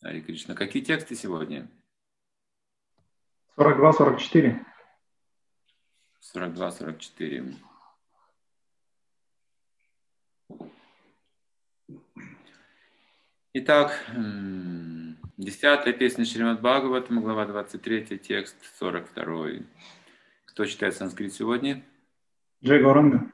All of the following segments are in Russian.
Харе Кришна. Какие тексты сегодня? 42-44. 42-44. Итак, 10-я песня Шримад Бхагаватам, глава 23, текст 42. Кто читает санскрит сегодня? Джей Гауранга.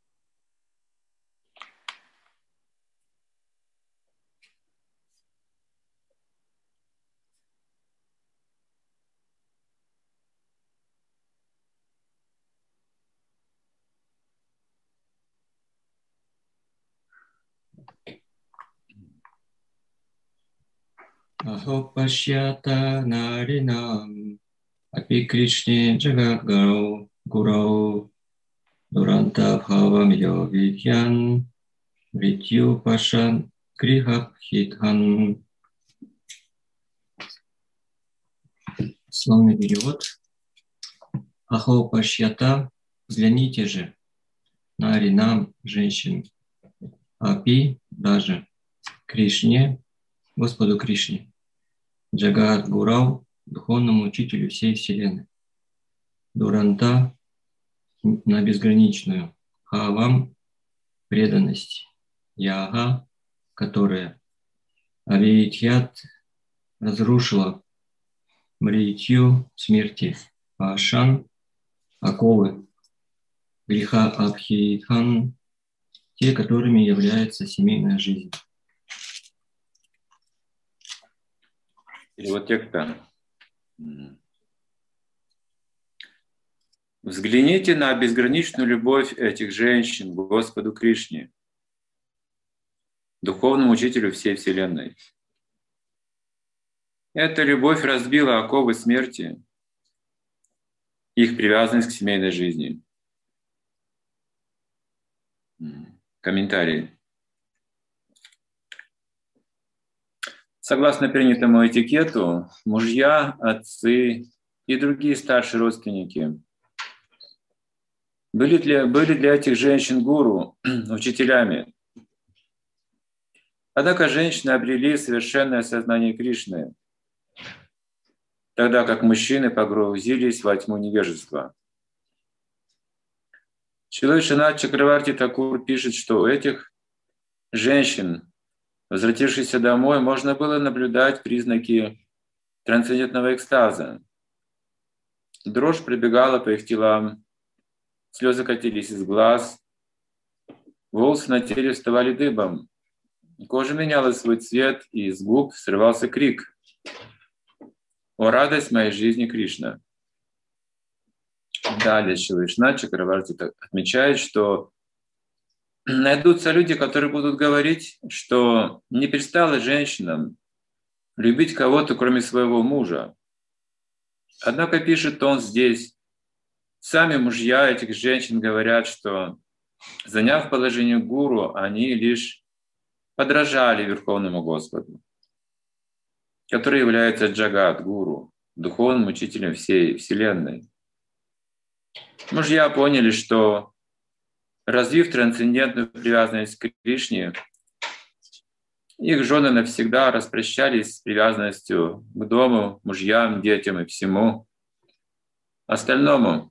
Aho pashyata narinam api Krishne jagat gurau duranta bhavam yovidyan mrityu pashan grihapхитхан. Словный перевод. Ахо пашьята, взгляните же, наринам, женщин, апи, даже, Кришне, Господу Кришне, Джагат Гурау, духовному учителю всей Вселенной, Дуранта, на безграничную, Хавам, преданность, Яга, которая Авиитьят разрушила Мритью, смерти, Пашан, оковы, греха Абхитхан, те, которыми является семейная жизнь. Перевод текста. Взгляните на безграничную любовь этих женщин к Господу Кришне, духовному учителю всей Вселенной. Эта любовь разбила оковы смерти, их привязанность к семейной жизни. Комментарий. Согласно принятому этикету, мужья, отцы и другие старшие родственники были для этих женщин гуру, учителями. Однако женщины обрели совершенное сознание Кришны, тогда как мужчины погрузились во тьму невежества. Шрила Вишванатх Чакраварти Такур пишет, что у этих женщин, возвратившихся домой, можно было наблюдать признаки трансцендентного экстаза. Дрожь пробегала по их телам, слезы катились из глаз, волосы на теле вставали дыбом, кожа меняла свой цвет, и из губ срывался крик: «О, радость моей жизни, Кришна!» Далее Шрила Вишванатх Чакраварти отмечает, что найдутся люди, которые будут говорить, что не пристало женщинам любить кого-то, кроме своего мужа. Однако, пишет он здесь, сами мужья этих женщин говорят, что, заняв положение гуру, они лишь подражали Верховному Господу, который является Джагат-гуру, духовным учителем всей Вселенной. Мужья поняли, что, развив трансцендентную привязанность к Кришне, их жены навсегда распрощались с привязанностью к дому, мужьям, детям и всему остальному.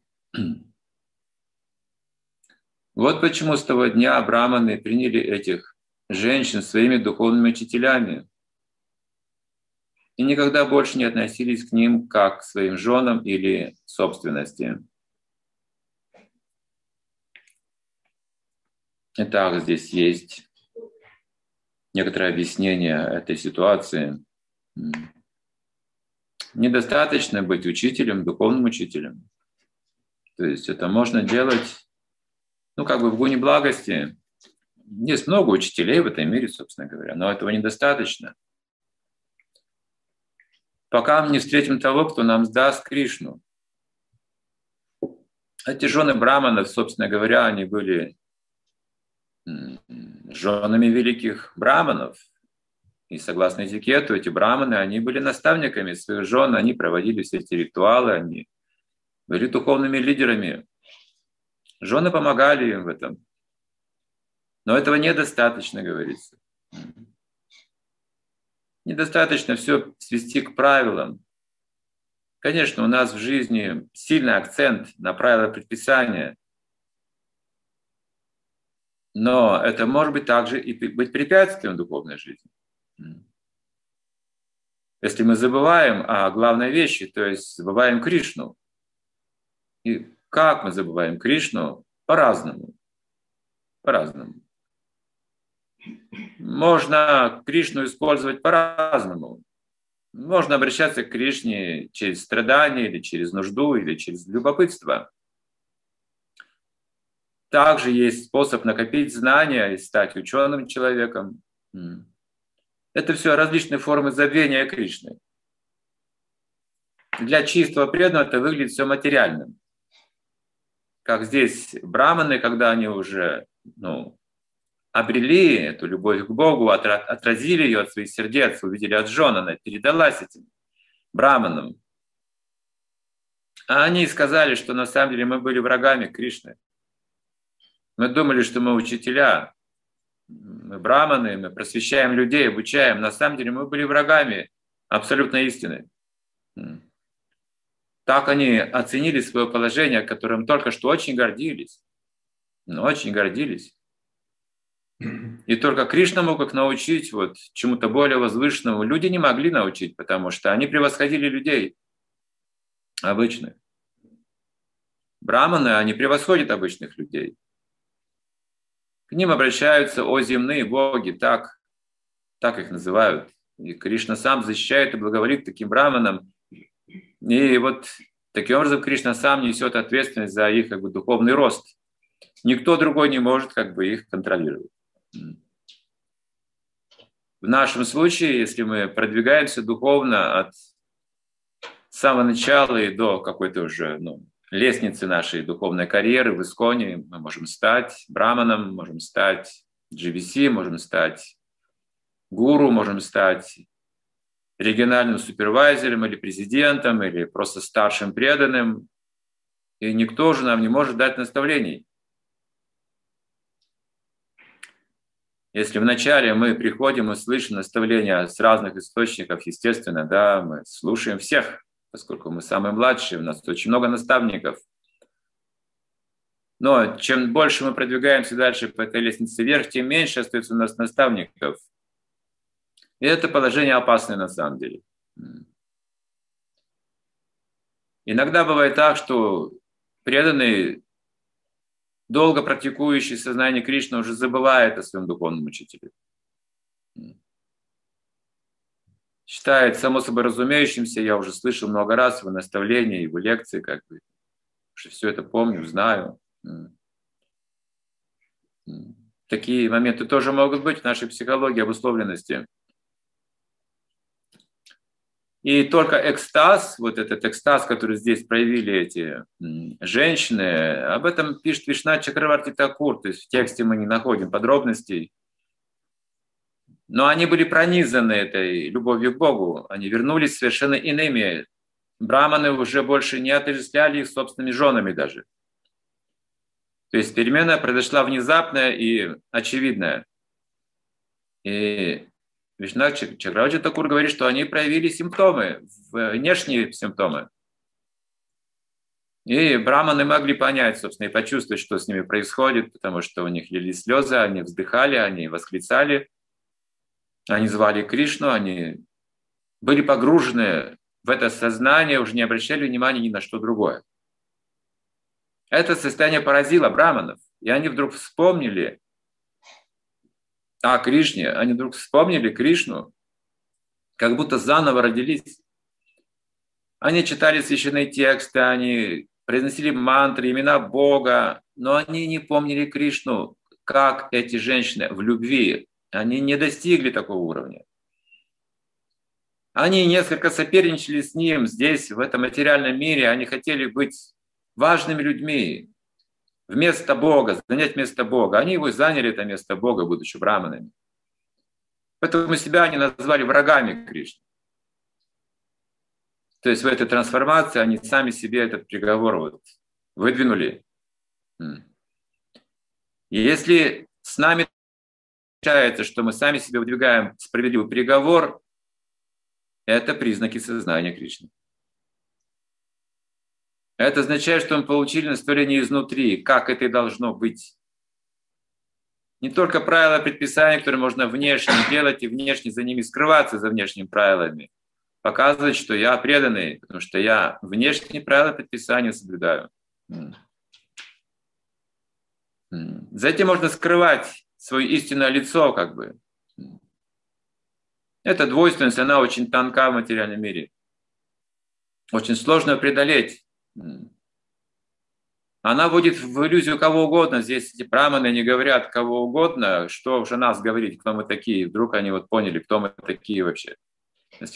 Вот почему с того дня браманы приняли этих женщин своими духовными учителями и никогда больше не относились к ним как к своим женам или собственности. Итак, здесь есть некоторое объяснение этой ситуации. Недостаточно быть учителем, духовным учителем. То есть это можно делать, в гуне благости. Есть много учителей в этом мире, собственно говоря, но этого недостаточно. Пока мы не встретим того, кто нам сдаст Кришну. Эти жены браманов, собственно говоря, они были женами великих браманов. И согласно этикету, эти браманы, они были наставниками своих жен, они проводили все эти ритуалы, они были духовными лидерами. Жены помогали им в этом. Но этого недостаточно, говорится. Недостаточно все свести к правилам. Конечно, у нас в жизни сильный акцент на правила предписания, но это может быть также и быть препятствием духовной жизни. Если мы забываем о главной вещи, то есть забываем Кришну. И как мы забываем Кришну? По-разному. По-разному. Можно Кришну использовать по-разному. Можно обращаться к Кришне через страдания, или через нужду, или через любопытство. Также есть способ накопить знания и стать ученым человеком. Это все различные формы забвения Кришны. Для чистого преданного это выглядит все материальным. Как здесь браманы, когда они уже обрели эту любовь к Богу, отразили ее от своих сердец, увидели от жен, она передалась этим браманам. А они сказали, что на самом деле мы были врагами Кришны. Мы думали, что мы учителя, мы браманы, мы просвещаем людей, обучаем. На самом деле мы были врагами абсолютной истины. Так они оценили свое положение, которым только что очень гордились. Очень гордились. И только Кришна мог их научить чему-то более возвышенному. Люди не могли научить, потому что они превосходили людей обычных. Браманы, они превосходят обычных людей. К ним обращаются о земные боги, так их называют. И Кришна сам защищает и благоволит таким браманам. И таким образом Кришна сам несет ответственность за их духовный рост. Никто другой не может их контролировать. В нашем случае, если мы продвигаемся духовно от самого начала и до какой-то уже лестницы нашей духовной карьеры в Исконе, мы можем стать браманом, можем стать GVC, можем стать гуру, можем стать региональным супервайзером или президентом, или просто старшим преданным. И никто же нам не может дать наставлений. Если вначале мы приходим и слышим наставления с разных источников, естественно, да, мы слушаем всех, поскольку мы самые младшие, у нас очень много наставников. Но чем больше мы продвигаемся дальше по этой лестнице вверх, тем меньше остается у нас наставников. И это положение опасное на самом деле. Иногда бывает так, что преданный, долго практикующий сознание Кришны, уже забывает о своем духовном учителе. Считает само собой разумеющимся, я уже слышал много раз его наставления, его лекции, что все это помню, знаю. Такие моменты тоже могут быть в нашей психологии обусловленности. И только экстаз, этот экстаз, который здесь проявили эти женщины, об этом пишет Вишванат Чакраварти Такур, то есть в тексте мы не находим подробностей. Но они были пронизаны этой любовью к Богу, они вернулись совершенно иными. Браманы уже больше не отождествляли их собственными женами даже. То есть перемена произошла внезапная и очевидная. И Вишванат Чакраварти Такур говорит, что они проявили симптомы, внешние симптомы. И браманы могли понять, собственно, и почувствовать, что с ними происходит, потому что у них лились слезы, они вздыхали, они восклицали, они звали Кришну, они были погружены в это сознание, уже не обращали внимания ни на что другое. Это состояние поразило браманов, и они вдруг вспомнили о Кришне, они вдруг вспомнили Кришну, как будто заново родились. Они читали священные тексты, они произносили мантры, имена Бога, но они не помнили Кришну, как эти женщины в любви. Они не достигли такого уровня. Они несколько соперничали с ним здесь, в этом материальном мире. Они хотели быть важными людьми, вместо Бога, занять место Бога. Они его заняли, это место Бога, будучи браманами. Поэтому себя они назвали врагами Кришны. То есть в этой трансформации они сами себе этот приговор выдвинули. И если с нами получается, что мы сами себе выдвигаем справедливый приговор, Это признаки сознания Кришны. Это означает, что мы получили наставление изнутри, как это и должно быть. Не только правила предписания, которые можно внешне делать и внешне за ними скрываться, за внешними правилами. Показывать, что я преданный, потому что я внешние правила предписания соблюдаю. Затем можно скрывать свое истинное лицо, как бы. Эта двойственность, она очень тонка в материальном мире. Очень сложно преодолеть. Она вводит в иллюзию кого угодно. Здесь эти браманы не говорят кого угодно, что уже нас говорить, кто мы такие. Вдруг они вот поняли, кто мы такие вообще. Если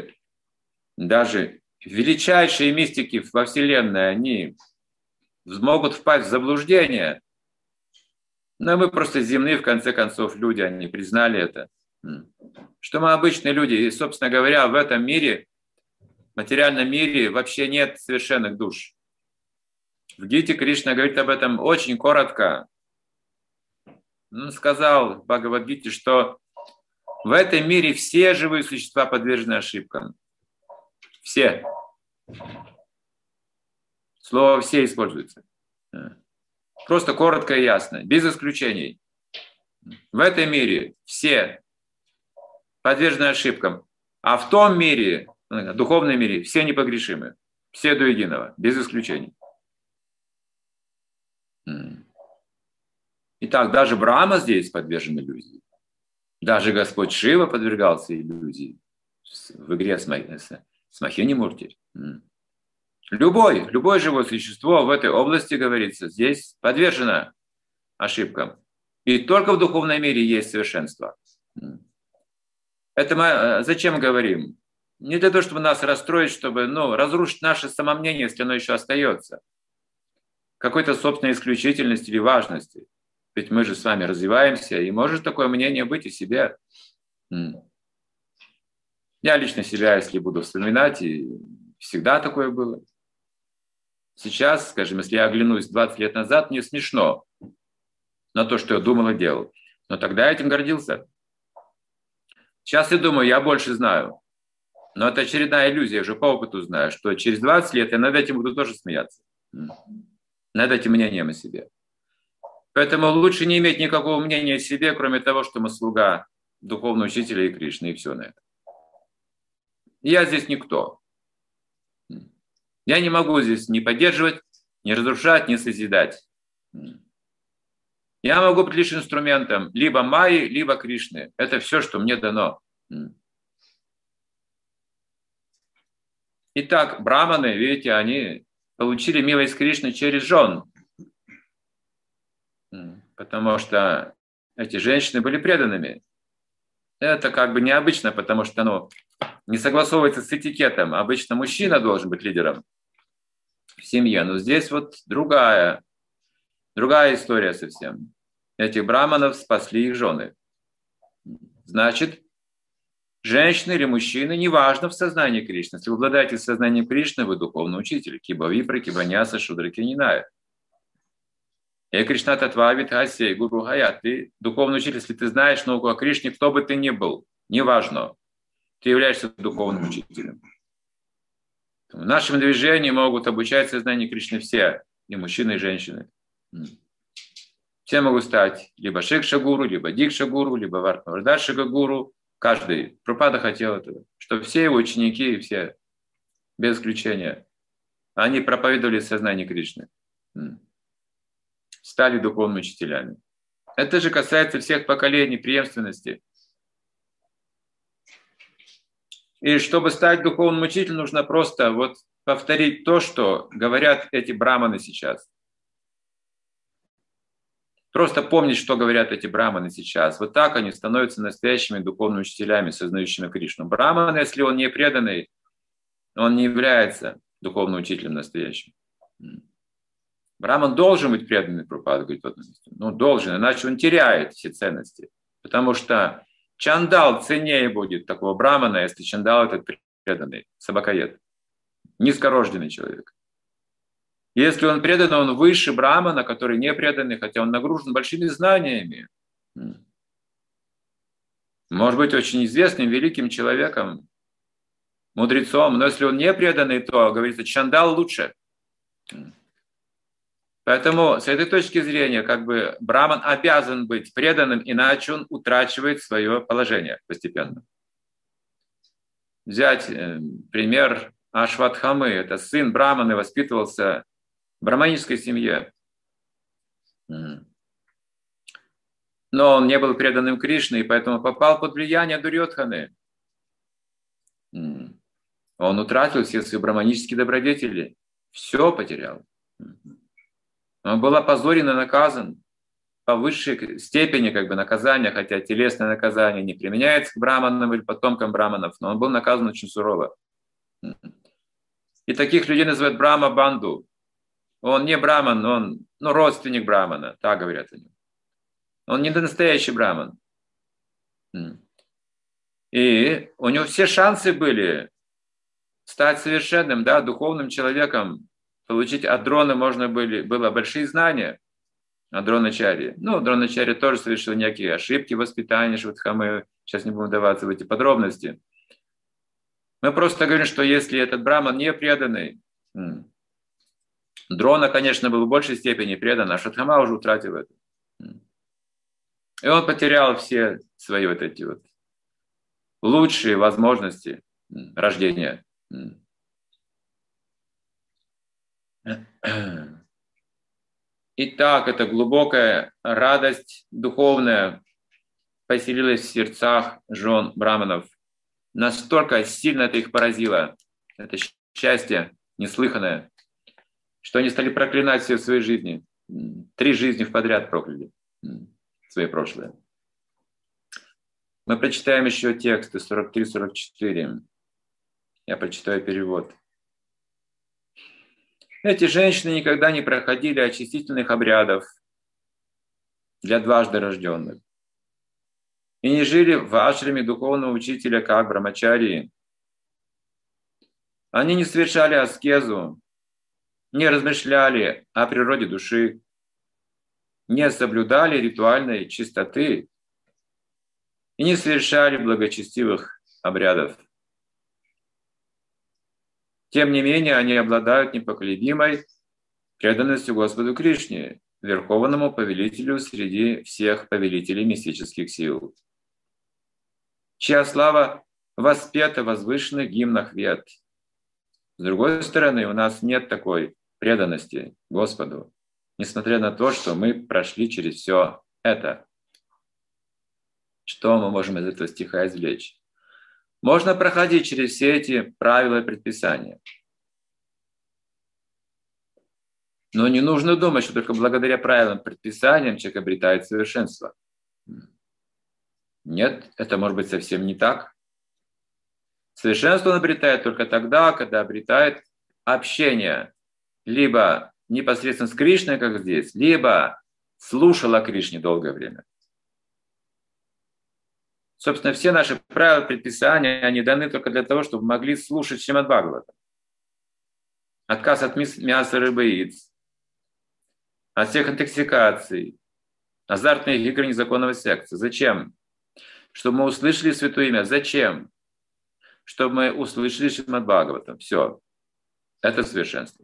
даже величайшие мистики во Вселенной, они могут впасть в заблуждение. Но мы просто земные, в конце концов, люди, они признали это. Что мы обычные люди. И, собственно говоря, в этом мире, в материальном мире вообще нет совершенных душ. В Гите Кришна говорит об этом очень коротко. Он сказал в Бхагавад-гите, что в этом мире все живые существа подвержены ошибкам. Все. Слово «все» используется. Просто коротко и ясно, без исключений. В этом мире все подвержены ошибкам, а в том мире, в духовном мире, все непогрешимы. Все до единого, без исключений. Итак, даже Брахма здесь подвержен иллюзии. Даже Господь Шива подвергался иллюзии в игре с Махини-Мурти. Любое живое существо в этой области, говорится, здесь подвержено ошибкам. И только в духовном мире есть совершенство. Это мы зачем говорим? Не для того, чтобы нас расстроить, чтобы разрушить наше самомнение, если оно еще остается. Какой-то собственной исключительности или важности. Ведь мы же с вами развиваемся, и может такое мнение быть и себе. Я лично себя, если буду вспоминать, и всегда такое было. Сейчас, скажем, если я оглянусь 20 лет назад, мне смешно на то, что я думал и делал. Но тогда я этим гордился. Сейчас я думаю, я больше знаю. Но это очередная иллюзия, я уже по опыту знаю, что через 20 лет я над этим буду тоже смеяться. Над этим мнением о себе. Поэтому лучше не иметь никакого мнения о себе, кроме того, что мы слуга духовного учителя и Кришны, и все на это. Я здесь никто. Я не могу здесь ни поддерживать, ни разрушать, ни созидать. Я могу быть лишь инструментом либо Майи, либо Кришны. Это все, что мне дано. Итак, браманы, видите, они получили милость Кришны через жен. Потому что эти женщины были преданными. Это как бы необычно, потому что не согласовывается с этикетом. Обычно мужчина должен быть лидером в семье. Но здесь вот другая история совсем. Этих браманов спасли их жены. Значит, женщины или мужчины, неважно в сознании Кришны. Если вы обладаете сознанием Кришны, вы духовный учитель. Киба Випра, Киба Няса, Шудра Кининая. И Кришна Татва Витхаси, Гуру Хаят. Ты духовный учитель, если ты знаешь науку о Кришне, кто бы ты ни был, неважно. Ты являешься духовным учителем. В нашем движении могут обучать сознанию Кришны все, и мужчины, и женщины. Все могут стать либо Шикша-гуру, либо Дикша-гуру, либо Вардашика-гуру. Каждый. Прабхупада хотел этого. Чтобы все его ученики, все, без исключения, они проповедовали сознание Кришны. Стали духовными учителями. Это же касается всех поколений, преемственности. И чтобы стать духовным учителем, нужно просто повторить то, что говорят эти браманы сейчас. Просто помнить, что говорят эти браманы сейчас. Вот так они становятся настоящими духовными учителями, сознающими Кришну. Браман, если он не преданный, он не является духовным учителем настоящим. Браман должен быть преданный, Прабхупада говорит в одном месте. Должен, иначе он теряет все ценности. Потому что чандал ценнее будет такого брамана, если чандал этот преданный, собакоед, низкорожденный человек. Если он предан, он выше брамана, который не преданный, хотя он нагружен большими знаниями. Может быть очень известным, великим человеком, мудрецом, но если он не преданный, то, говорится, чандал лучше. Поэтому с этой точки зрения, как бы браман обязан быть преданным, иначе он утрачивает свое положение постепенно. Взять пример Ашватхамы, это сын брамана, воспитывался в браманической семье. Но он не был преданным Кришне, и поэтому попал под влияние Дурьодханы. Он утратил все свои браманические добродетели, все потерял. Он был опозорен и наказан по высшей степени как бы наказания, хотя телесное наказание не применяется к браманам или потомкам браманов, но он был наказан очень сурово. И таких людей называют брама-банду. Он не браман, он родственник брамана, так говорят о нем. Он не настоящий браман. И у него все шансы были стать совершенным, да, духовным человеком, получить от Дрона было большие знания от Дроначарьи. Дроначарья тоже совершил некие ошибки в воспитании Шватхамы. Сейчас не будем вдаваться в эти подробности. Мы просто говорим, что если этот браман не преданный, Дрона, конечно, был в большей степени предан, а Шватхама уже утратил это. И он потерял все свои вот эти вот лучшие возможности рождения. Итак, эта глубокая радость духовная поселилась в сердцах жен браманов. Настолько сильно это их поразило, это счастье неслыханное, что они стали проклинать все в своей жизни. 3 жизни подряд прокляли свои прошлые. Мы прочитаем еще тексты 43-44. Я прочитаю перевод. Эти женщины никогда не проходили очистительных обрядов для дважды рожденных и не жили в ашраме духовного учителя, как брамачарии. Они не совершали аскезу, не размышляли о природе души, не соблюдали ритуальной чистоты и не совершали благочестивых обрядов. Тем не менее, они обладают непоколебимой преданностью Господу Кришне, верховному повелителю среди всех повелителей мистических сил, чья слава воспета в возвышенных гимнах Вед. С другой стороны, у нас нет такой преданности Господу, несмотря на то, что мы прошли через все это. Что мы можем из этого стиха извлечь? Можно проходить через все эти правила и предписания. Но не нужно думать, что только благодаря правилам и предписаниям человек обретает совершенство. Нет, это может быть совсем не так. Совершенство он обретает только тогда, когда обретает общение либо непосредственно с Кришной, как здесь, либо слушал о Кришне долгое время. Собственно, все наши правила, предписания, они даны только для того, чтобы могли слушать Шримад Бхагаватам. Отказ от мяса, рыбы и яиц, от всех интоксикаций, азартных игр незаконного секса. Зачем? Чтобы мы услышали Святое Имя. Зачем? Чтобы мы услышали Шримад Бхагаватам. Все. Это совершенство.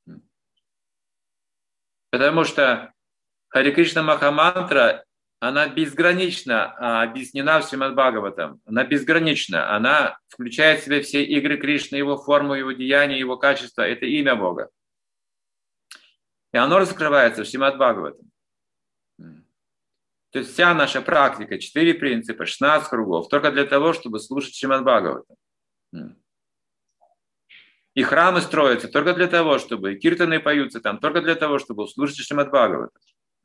Потому что Харе Кришна Махамантра, она безгранично объяснена в Шримад Бхагаватам. Она безгранична. Она включает в себя все игры Кришны, его форму, его деяния, его качество. Это имя Бога. И оно раскрывается в Шримад Бхагаватам. То есть вся наша практика, 4 принципа, 16 кругов, только для того, чтобы слушать Шримад Бхагаватам. И храмы строятся только для того, чтобы, и киртаны поются там, только для того, чтобы услышать Шримад Бхагаватам.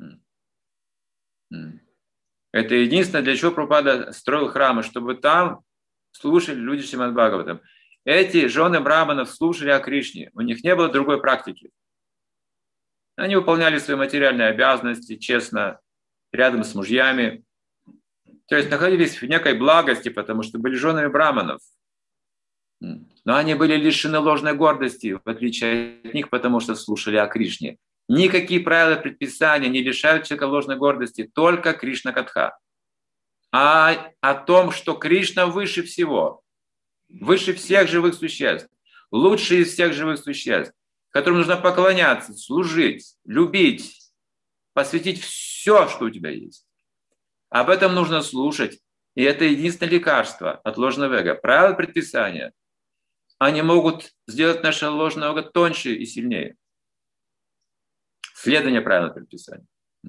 Это единственное, для чего Прабхупада строил храмы, чтобы там слушали люди Шримад Бхагаватам. Эти жены браманов слушали о Кришне, у них не было другой практики. Они выполняли свои материальные обязанности честно, рядом с мужьями. То есть находились в некой благости, потому что были женами браманов. Но они были лишены ложной гордости, в отличие от них, потому что слушали о Кришне. Никакие правила предписания не лишают человека ложной гордости, только Кришна Катха. А о том, что Кришна выше всего. выше всех живых существ, лучший из всех живых существ, которым нужно поклоняться, служить, любить, посвятить все, что у тебя есть. Об этом нужно слушать. И это единственное лекарство от ложного эго. Правила предписания, они могут сделать наше ложное эго тоньше и сильнее. Следование правил предписания.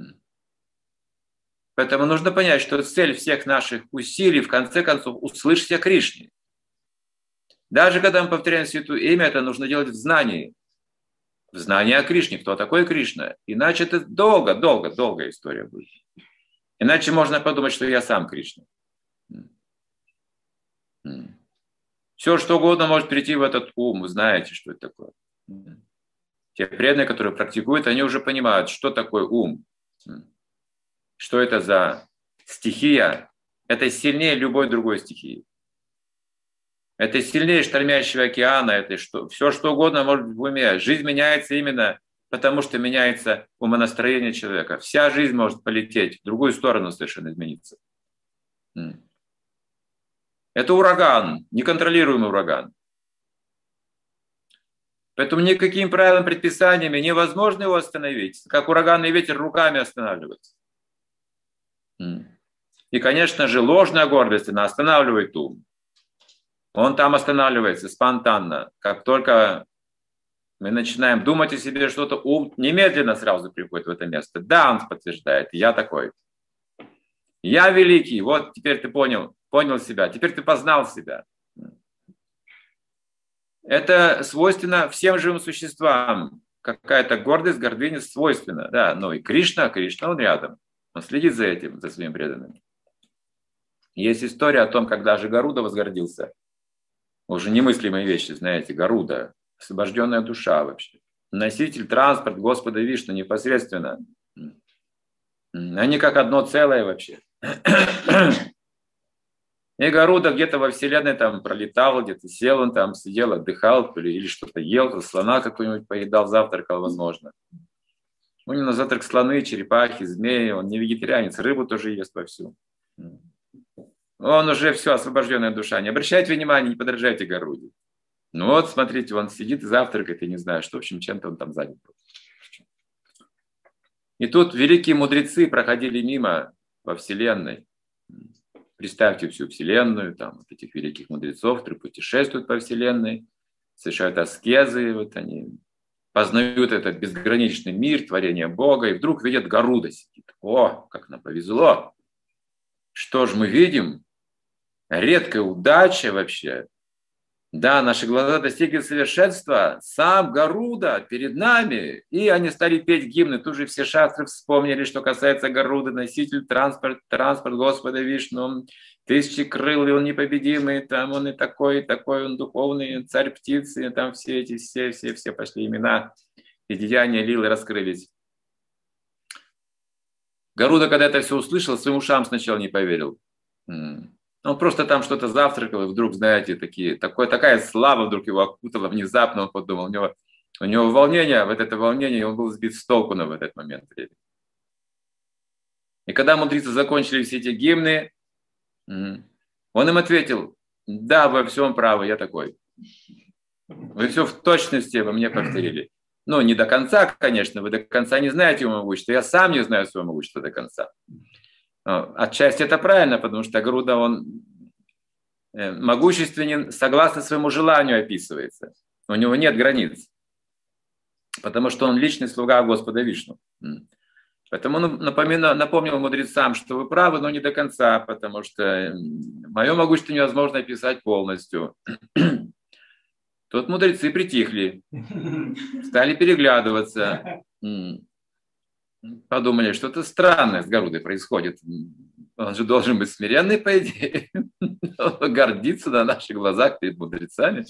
Поэтому нужно понять, что цель всех наших усилий, в конце концов, услышать о Кришне. Даже когда мы повторяем святое имя, это нужно делать в знании. В знании о Кришне, кто такой Кришна. Иначе это долгая история будет. Иначе можно подумать, что я сам Кришна. Все, что угодно может прийти в этот ум. Вы знаете, что это такое. Те преданные, которые практикуют, они уже понимают, что такое ум. Что это за стихия. Это сильнее любой другой стихии. Это сильнее штормящего океана. Это все, что угодно может быть в уме. Жизнь меняется именно потому, что меняется умонастроение человека. Вся жизнь может полететь в другую сторону, совершенно измениться. Это ураган, неконтролируемый ураган. Поэтому никакими правилами, предписаниями невозможно его остановить. Как ураганный ветер руками останавливается. И, конечно же, ложная гордость, она останавливает ум. Он там останавливается спонтанно. Как только мы начинаем думать о себе что-то, ум немедленно сразу приходит в это место. Да, он подтверждает, я такой. Я великий, вот теперь ты понял себя, теперь ты познал себя. Это свойственно всем живым существам. Какая-то гордость, гордыня свойственна. Да, но и Кришна, он рядом. Он следит за этим, за своими преданными. Есть история о том, как даже Гаруда возгордился. Уже немыслимые вещи, знаете, Гаруда, освобожденная душа вообще. Носитель, транспорт Господа Вишну непосредственно. Они как одно целое вообще. И Гаруда где-то во Вселенной там пролетал, где-то сел, он там сидел, отдыхал, или что-то ел, слона какой-нибудь поедал, завтракал, возможно. У него на завтрак слоны, черепахи, змеи, он не вегетарианец, рыбу тоже ест вовсю. Он уже все, освобожденная душа. Не обращайте внимания, не подражайте Гаруде. Ну вот, смотрите, он сидит и завтракает, и не знаю, что, в общем, чем-то он там занят был. И тут великие мудрецы проходили мимо во Вселенной. Представьте всю Вселенную, там вот этих великих мудрецов, которые путешествуют по Вселенной, совершают аскезы, вот они познают этот безграничный мир, творение Бога, и вдруг видят Гаруда сидит. О, как нам повезло! Что ж мы видим? Редкая удача вообще. Да, наши глаза достигли совершенства. Сам Гаруда перед нами. И они стали петь гимны. Тут же все шастры вспомнили, что касается Гаруды. Носитель, транспорт Господа Вишну. Тысячекрылый, он непобедимый. Там он и такой, он духовный, царь птицы. Там все пошли имена. И деяния Лилы раскрылись. Гаруда, когда это все услышал, своим ушам сначала не поверил. Он просто там что-то завтракал, и вдруг, знаете, такая слава вдруг его окутала внезапно, он подумал, у него волнение, вот это волнение, он был сбит с толку в этот момент времени. И когда мудрецы закончили все эти гимны, он им ответил, да, вы во всем правы, я такой. Вы все в точности во мне повторили. Ну, не до конца, конечно, вы до конца не знаете его могущества, я сам не знаю своего могущества до конца. Отчасти это правильно, потому что Гаруда, он могущественен согласно своему желанию описывается. У него нет границ, потому что он личный слуга Господа Вишну. Поэтому он напомнил мудрецам, что вы правы, но не до конца, потому что мое могущество невозможно описать полностью. Тут мудрецы притихли, стали переглядываться. Подумали, что-то странное с Гарудой происходит. Он же должен быть смиренный, по идее. Гордиться на наших глазах перед мудрецами.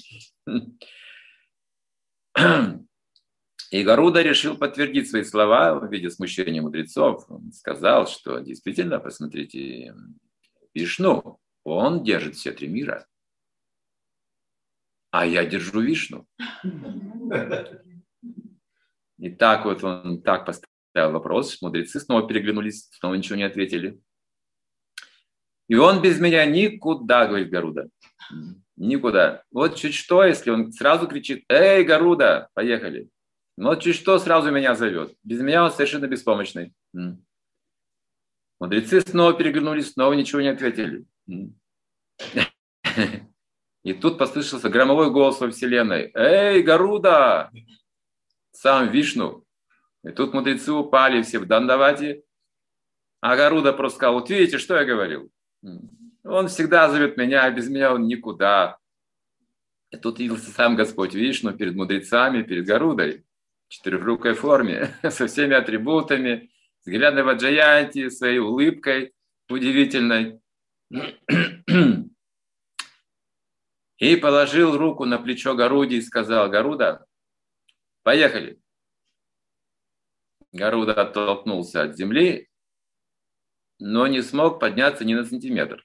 И Гаруда решил подтвердить свои слова в виде смущения мудрецов. Он сказал, что действительно, посмотрите, Вишну, он держит все три мира. А я держу Вишну. И так вот он так поставил вопрос, мудрецы снова переглянулись, снова ничего не ответили. И он без меня никуда, говорит Гаруда. Никуда. Вот чуть что, если он сразу кричит: «Эй, Гаруда, поехали!» Вот чуть что сразу меня зовет. Без меня он совершенно беспомощный. Мудрецы снова переглянулись, снова ничего не ответили. И тут послышался громовой голос во вселенной: «Эй, Гаруда!» Сам Вишну. И тут мудрецы упали все в дандавати. А Гаруда просто сказал: «Вот видите, что я говорил? Он всегда зовет меня, а без меня он никуда». И тут явился сам Господь Вишну перед мудрецами, перед Гарудой, в четырехрукой форме, со всеми атрибутами, взглядом в Джаянти, своей улыбкой удивительной. И положил руку на плечо Гаруде и сказал: «Гаруда, поехали». Гаруда оттолкнулся от земли, но не смог подняться ни на сантиметр.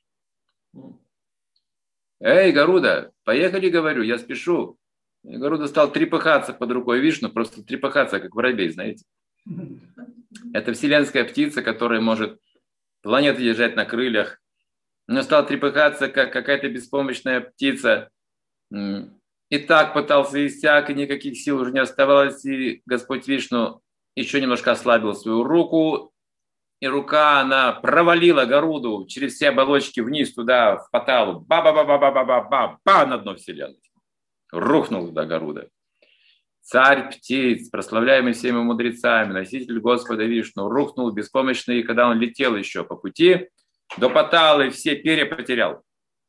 «Эй, Гаруда, поехали, говорю, я спешу». И Гаруда стал трепыхаться под рукой Вишну, просто трепыхаться, как воробей, знаете. Это вселенская птица, которая может планеты держать на крыльях. Но стал трепыхаться, как какая-то беспомощная птица. И так пытался и сяк, и никаких сил уже не оставалось. И Господь Вишну еще немножко ослабил свою руку. И рука, она провалила Гаруду через все оболочки вниз туда, в Паталу. Ба-ба-ба-ба-ба-ба-ба, на дно вселенной. Рухнул туда Гаруда. Царь птиц, прославляемый всеми мудрецами, носитель Господа Вишну, рухнул беспомощный, когда он летел еще по пути до Паталы, все перья потерял.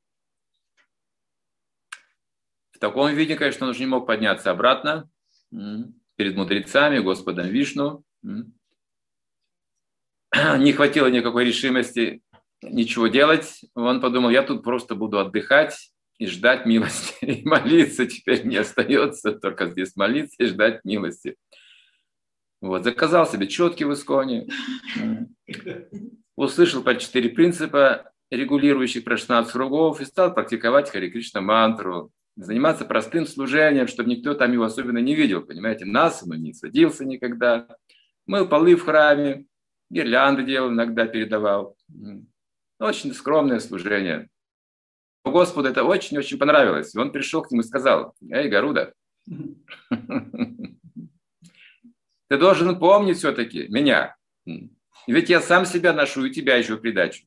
В таком виде, конечно, он уже не мог подняться обратно перед мудрецами, Господом Вишну. Не хватило никакой решимости ничего делать. Он подумал: я тут просто буду отдыхать и ждать милости. И молиться теперь не остается, только здесь молиться и ждать милости. Вот, заказал себе четки в Исконе. Услышал про 4 принципа, регулирующих про 16 кругов, и стал практиковать Харе Кришна мантру. Заниматься простым служением, чтобы никто там его особенно не видел. Понимаете, нас он не садился никогда. Мыл полы в храме, гирлянды делал, иногда передавал. Очень скромное служение. Но Господу это очень-очень понравилось. И он пришел к нему и сказал: «Эй, Гаруда, ты должен помнить все-таки меня. Ведь я сам себя ношу и тебя еще в придачу.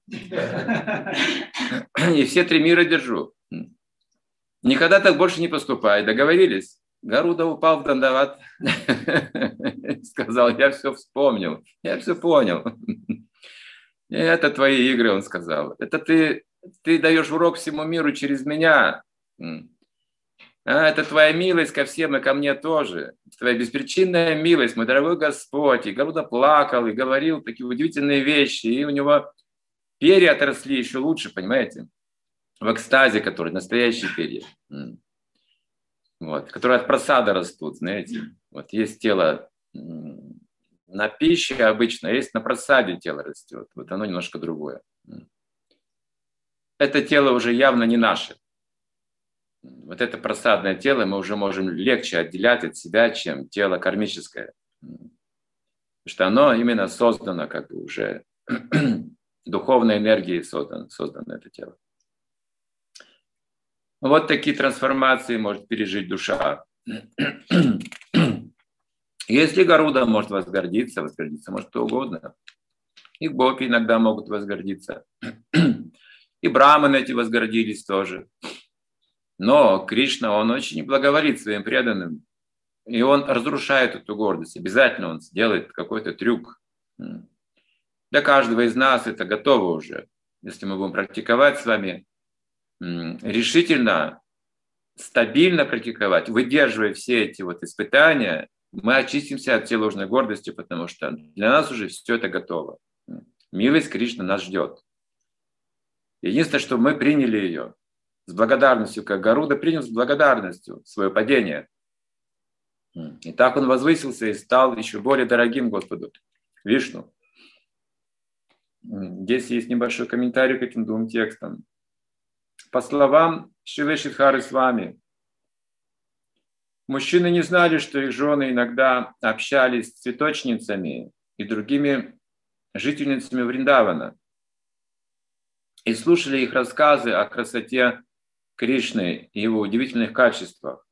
И все 3 мира держу. Никогда так больше не поступай. Договорились?» Гаруда упал в дандават. Сказал: я все вспомнил, я все понял. Это твои игры, он сказал. Это ты даешь урок всему миру через меня. Это твоя милость ко всем и ко мне тоже. Твоя беспричинная милость, мой дорогой Господь. И Гаруда плакал и говорил такие удивительные вещи. И у него перья отросли еще лучше, понимаете? В экстазе, который настоящие перья. Вот, которые от просада растут, знаете. Вот есть тело на пище обычно, а есть на просаде тело растет. Вот оно немножко другое. Это тело уже явно не наше. Вот это просадное тело мы уже можем легче отделять от себя, чем тело кармическое. Потому что оно именно создано, как бы уже духовной энергией создано это тело. Вот такие трансформации может пережить душа. Если Гаруда может возгордиться может кто угодно. И гопи иногда могут возгордиться. И браманы эти возгордились тоже. Но Кришна, он очень благоволит своим преданным. И он разрушает эту гордость. Обязательно он сделает какой-то трюк. Для каждого из нас это готово уже. Если мы будем практиковать с вами решительно, стабильно практиковать, выдерживая все эти вот испытания, мы очистимся от всей ложной гордости, потому что для нас уже все это готово. Милость Кришны нас ждет. Единственное, что мы приняли ее с благодарностью, как Гаруда принял с благодарностью свое падение. И так он возвысился и стал еще более дорогим Господу Вишну. Здесь есть небольшой комментарий к этим 2 текстам. По словам Шрилы Шридхары Свами, мужчины не знали, что их жены иногда общались с цветочницами и другими жительницами Вриндавана и слушали их рассказы о красоте Кришны и его удивительных качествах.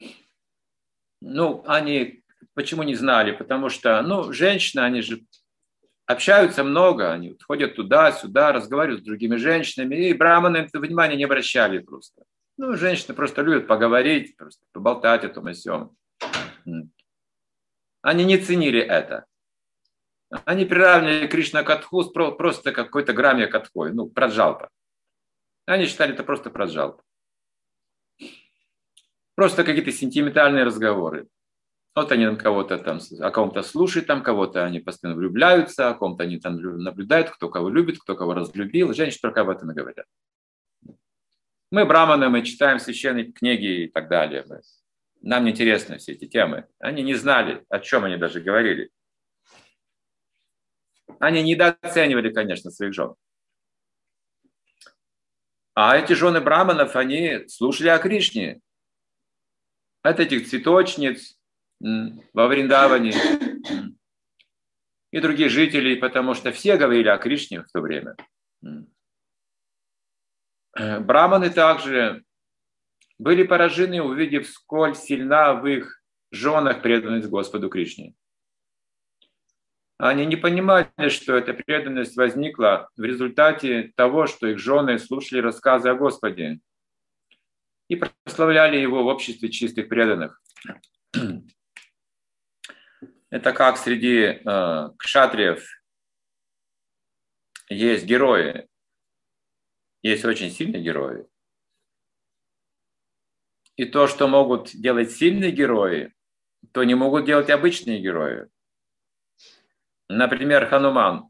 Ну, они почему не знали? Потому что, ну, женщины, они же общаются много, они ходят туда-сюда, разговаривают с другими женщинами, и браманы на это внимания не обращали просто. Ну, женщины просто любят поговорить, просто поболтать о том и сём. Они не ценили это. Они приравнивали Кришна Катху просто какой-то грамме Катхой, ну, праджалпа. Они считали это просто праджалпа. Просто какие-то сентиментальные разговоры. Вот они там кого-то там, о ком-то слушают, там кого-то они постоянно влюбляются, о ком-то они там наблюдают, кто кого любит, кто кого разлюбил. Женщины только об этом и говорят. Мы браманы, мы читаем священные книги и так далее. Нам не интересны все эти темы. Они не знали, о чем они даже говорили. Они недооценивали, конечно, своих жен. А эти жены браманов, они слушали о Кришне. От этих цветочниц во Вриндаване и других жителей, потому что все говорили о Кришне в то время. Браманы также были поражены, увидев, сколь сильна в их женах преданность Господу Кришне. Они не понимали, что эта преданность возникла в результате того, что их жены слушали рассказы о Господе и прославляли Его в обществе чистых преданных. Это как среди кшатриев есть герои, есть очень сильные герои. И то, что могут делать сильные герои, то не могут делать обычные герои. Например, Хануман.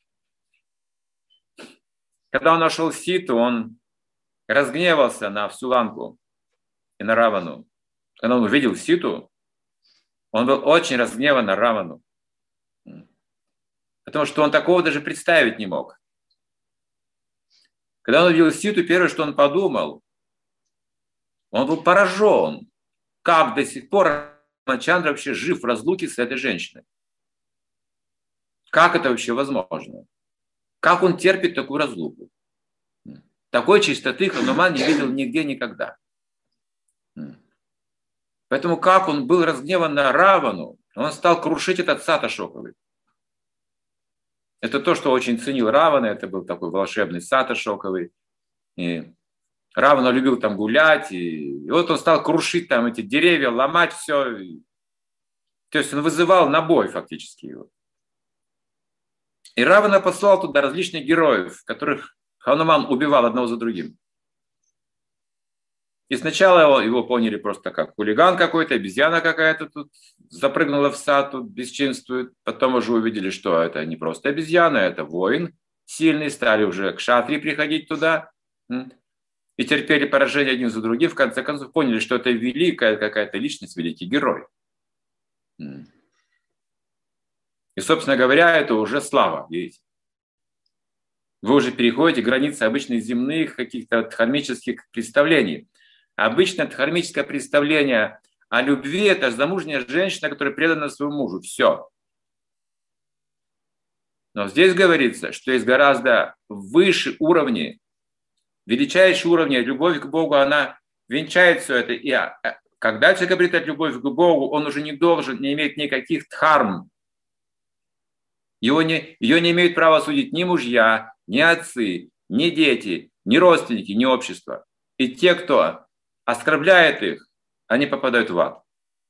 Когда он нашел Ситу, он разгневался на всю Ланку и на Равану. Когда он увидел Ситу, он был очень разгневан на Равану. Потому что он такого даже представить не мог. Когда он увидел Ситу, первое, что он подумал, он был поражен, как до сих пор Рамачандра вообще жив в разлуке с этой женщиной. Как это вообще возможно? Как он терпит такую разлуку? Такой чистоты Хануман не видел нигде никогда. Поэтому как он был разгневан на Равану, он стал крушить этот сад Ашоковый. Это то, что очень ценил Равана, это был такой волшебный сад Ашоковый. И Равана любил там гулять, и вот он стал крушить там эти деревья, ломать все. То есть он вызывал на бой фактически его. И Равана послал туда различных героев, которых Хануман убивал одного за другим. И сначала его поняли просто как хулиган какой-то, обезьяна какая-то тут запрыгнула в сад, тут бесчинствует. Потом уже увидели, что это не просто обезьяна, это воин сильный, стали уже кшатри приходить туда. И терпели поражение один за другим. В конце концов поняли, что это великая какая-то личность, великий герой. И, собственно говоря, это уже слава, видите. Вы уже переходите границы обычных земных каких-то дхармических представлений. Обычно дхармическое представление о любви – это замужняя женщина, которая предана своему мужу. Все. Но здесь говорится, что есть гораздо выше уровни, величайшие уровни. Любовь к Богу, она венчает все это. И когда человек обретает любовь к Богу, он уже не должен, не имеет никаких дхарм. Ее не имеют права судить ни мужья, ни отцы, ни дети, ни родственники, ни общество. И те, кто оскорбляет их, они попадают в ад.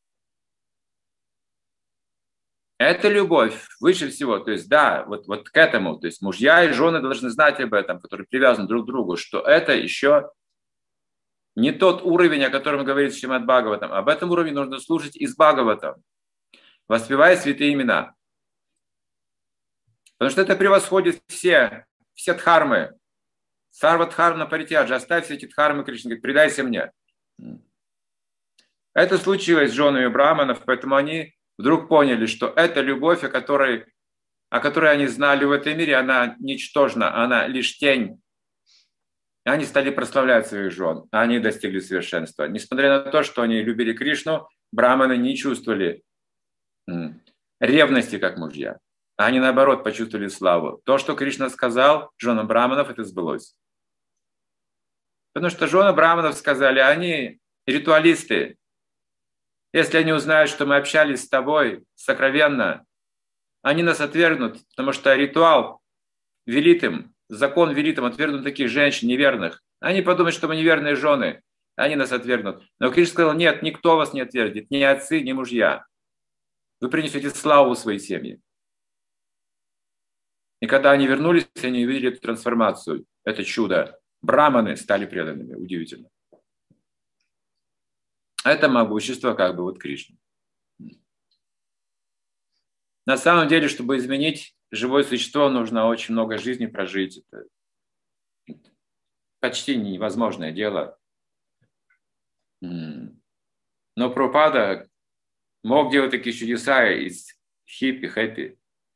Это любовь выше всего. То есть да, вот к этому. То есть мужья и жены должны знать об этом, которые привязаны друг к другу, что это еще не тот уровень, о котором говорит Шримад Бхагаватам. Об этом уровне нужно слушать из Бхагаватам, воспевая святые имена. Потому что это превосходит все дхармы. Сарва дхарма паритяджа, оставь все эти дхармы, Кришна говорит, предайся мне. Это случилось с женами браманов, поэтому они вдруг поняли, что эта любовь, о которой они знали в этом мире, она ничтожна, она лишь тень. Они стали прославлять своих жен, они достигли совершенства. Несмотря на то, что они любили Кришну, браманы не чувствовали ревности, как мужья. Они, наоборот, почувствовали славу. То, что Кришна сказал женам браманов, это сбылось. Потому что жены браманов сказали, они ритуалисты. Если они узнают, что мы общались с тобой сокровенно, они нас отвергнут, потому что ритуал велит им, закон велит им отвергнуть таких женщин неверных. Они подумают, что мы неверные жены, они нас отвергнут. Но Кришна сказал, нет, никто вас не отвергнет, ни отцы, ни мужья. Вы принесете славу в свои семьи. И когда они вернулись, они увидели эту трансформацию, это чудо. Браманы стали преданными, удивительно. Это могущество как бы вот Кришны. На самом деле, чтобы изменить живое существо, нужно очень много жизней прожить. Это почти невозможное дело. Но Прабхупада мог делать такие чудеса из хиппи, хэппи.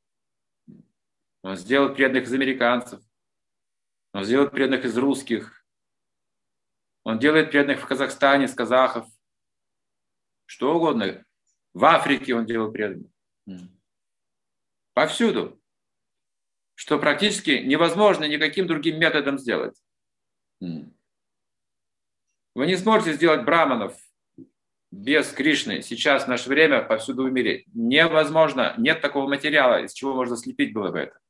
Он сделал преданных из американцев. Он сделал преданных из русских. Он делает преданных в Казахстане, из казахов. Что угодно. В Африке он делал преданных. Повсюду. Что практически невозможно никаким другим методом сделать. Вы не сможете сделать браманов без Кришны. Сейчас в наше время повсюду в мире. Невозможно. Нет такого материала, из чего можно слепить было бы это.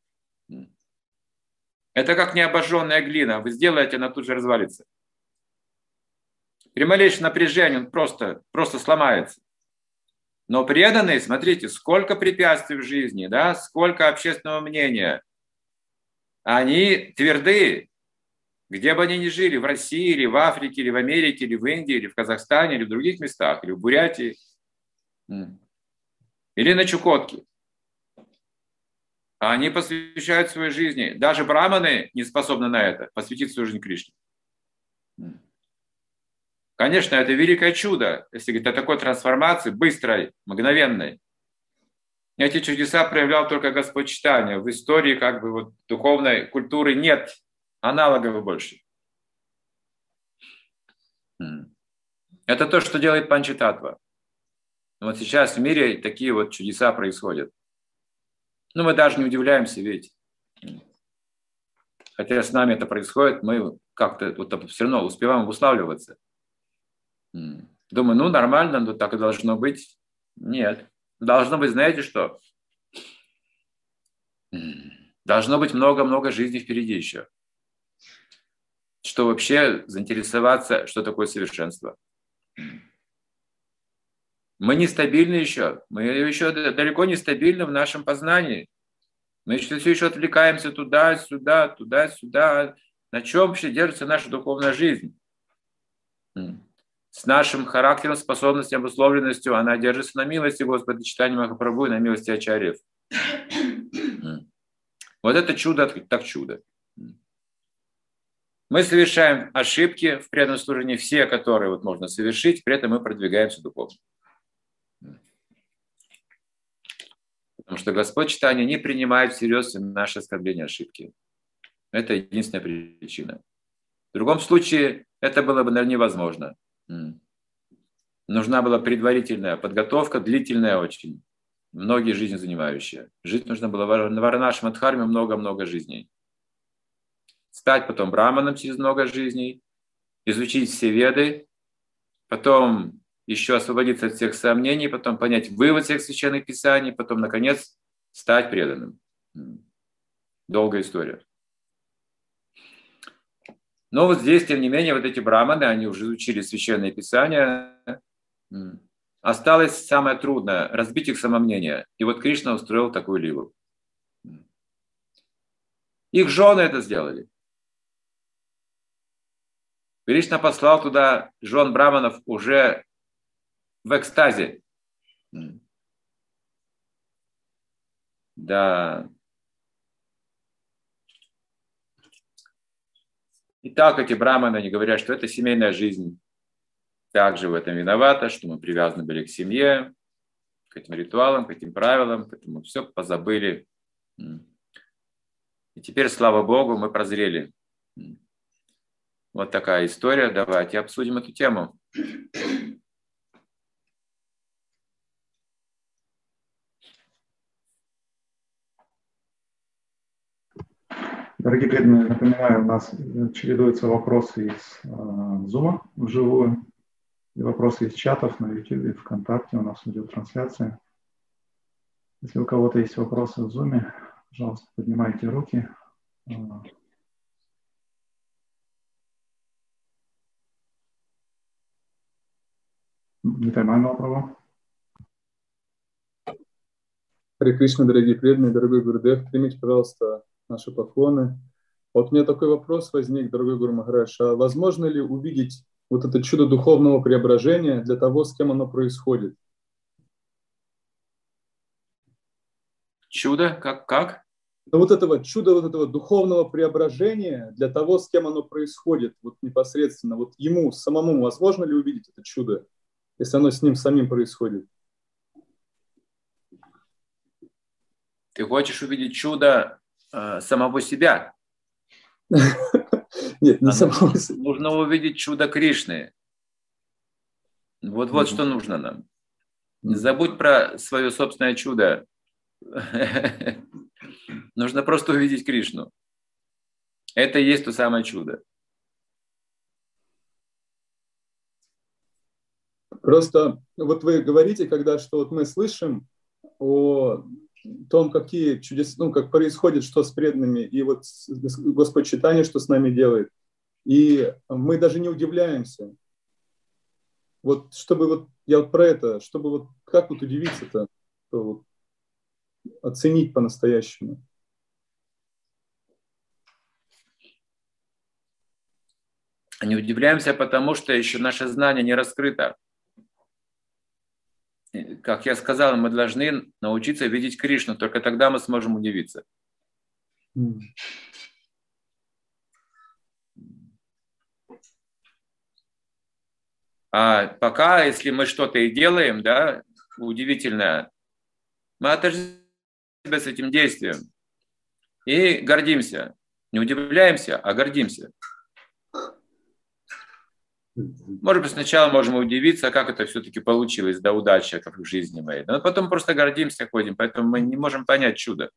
Это как необожженная глина. Вы сделаете, она тут же развалится. При малейшем напряжении он просто сломается. Но преданные, смотрите, сколько препятствий в жизни, да, сколько общественного мнения. Они тверды, где бы они ни жили, в России, или в Африке, или в Америке, или в Индии, или в Казахстане, или в других местах, или в Бурятии, или на Чукотке. Они посвящают свою жизнь. Даже браманы не способны на это, посвятить свою жизнь Кришне. Конечно, это великое чудо, если говорить о такой трансформации, быстрой, мгновенной. Эти чудеса проявлял только Господь Чайтанья. В истории как бы вот духовной культуры нет аналогов больше. Это то, что делает Панчататтва. Вот сейчас в мире такие вот чудеса происходят. Ну, мы даже не удивляемся, ведь. Хотя с нами это происходит, мы как-то вот все равно успеваем обуславливаться. Думаю, ну, нормально, ну, так и должно быть. Нет. Должно быть, знаете что? Должно быть много-много жизней впереди еще. Что вообще заинтересоваться, что такое совершенство. Мы нестабильны еще. Мы еще далеко не стабильны в нашем познании. Мы все еще отвлекаемся туда-сюда, туда-сюда. На чем вообще держится наша духовная жизнь? С нашим характером, способностью, обусловленностью она держится на милости Господа Чайтаньи Махапрабху и на милости ачарьев. Вот это чудо, так чудо. Мы совершаем ошибки в преданном служении, все, которые вот можно совершить, при этом мы продвигаемся духовно. Потому что Господь Чайтанья не принимает всерьез наши оскорбления, ошибки. Это единственная причина. В другом случае это было бы, наверное, невозможно. Нужна была предварительная подготовка, длительная очень, многие жизни занимающая. Жить нужно было на Варанаши Дхарме много-много жизней. Стать потом браманом через много жизней, изучить все веды, потом еще освободиться от всех сомнений, потом понять вывод всех священных писаний, потом, наконец, стать преданным. Долгая история. Но вот здесь, тем не менее, вот эти браманы, они уже изучили священные писания. Осталось самое трудное – разбить их самомнение. И вот Кришна устроил такую лилу. Их жены это сделали. Кришна послал туда жен браманов уже в экстазе. Да. И так эти браманы, они говорят, что это семейная жизнь. Также в этом виновата, что мы привязаны были к семье, к этим ритуалам, к этим правилам, к этому все позабыли. И теперь, слава Богу, мы прозрели. Вот такая история. Давайте обсудим эту тему. Дорогие преданные, напоминаю, у нас чередуются вопросы из Zoom вживую и вопросы из чатов на YouTube и ВКонтакте. У нас идет трансляция. Если у кого-то есть вопросы в Zoom, пожалуйста, поднимайте руки. Нитаймай Махапрабху. Харе Кришна, дорогие преданные, дорогой Гурудев, примите, пожалуйста, наши поклоны. Вот у меня такой вопрос возник, дорогой Гуру Махарадж. А возможно ли увидеть вот это чудо духовного преображения для того, с кем оно происходит? Чудо? Как? Но вот этого чуда, вот этого духовного преображения для того, с кем оно происходит, вот непосредственно, вот ему самому возможно ли увидеть это чудо, если оно с ним самим происходит? Ты хочешь увидеть чудо самого себя? Нет, не самого себя. Нужно увидеть чудо Кришны. Вот что нужно нам. Не забудь про свое собственное чудо. Нужно просто увидеть Кришну. Это и есть то самое чудо. Просто вот вы говорите, когда что вот мы слышим о том, какие чудеса, ну, как происходит, что с преданными, и вот Господь Чайтанья, что с нами делает. И мы даже не удивляемся. Вот чтобы вот, я вот про это, чтобы вот как вот удивиться-то, вот, оценить по-настоящему. Не удивляемся, потому что еще наше знание не раскрыто. Как я сказал, мы должны научиться видеть Кришну, только тогда мы сможем удивиться. А пока, если мы что-то и делаем, да, удивительное, мы отождествляем себя с этим действием и гордимся. Не удивляемся, а гордимся. Может быть, сначала можем удивиться, как это все-таки получилось, да, удача, как в жизни моей. Но потом просто гордимся, ходим, поэтому мы не можем понять чудо.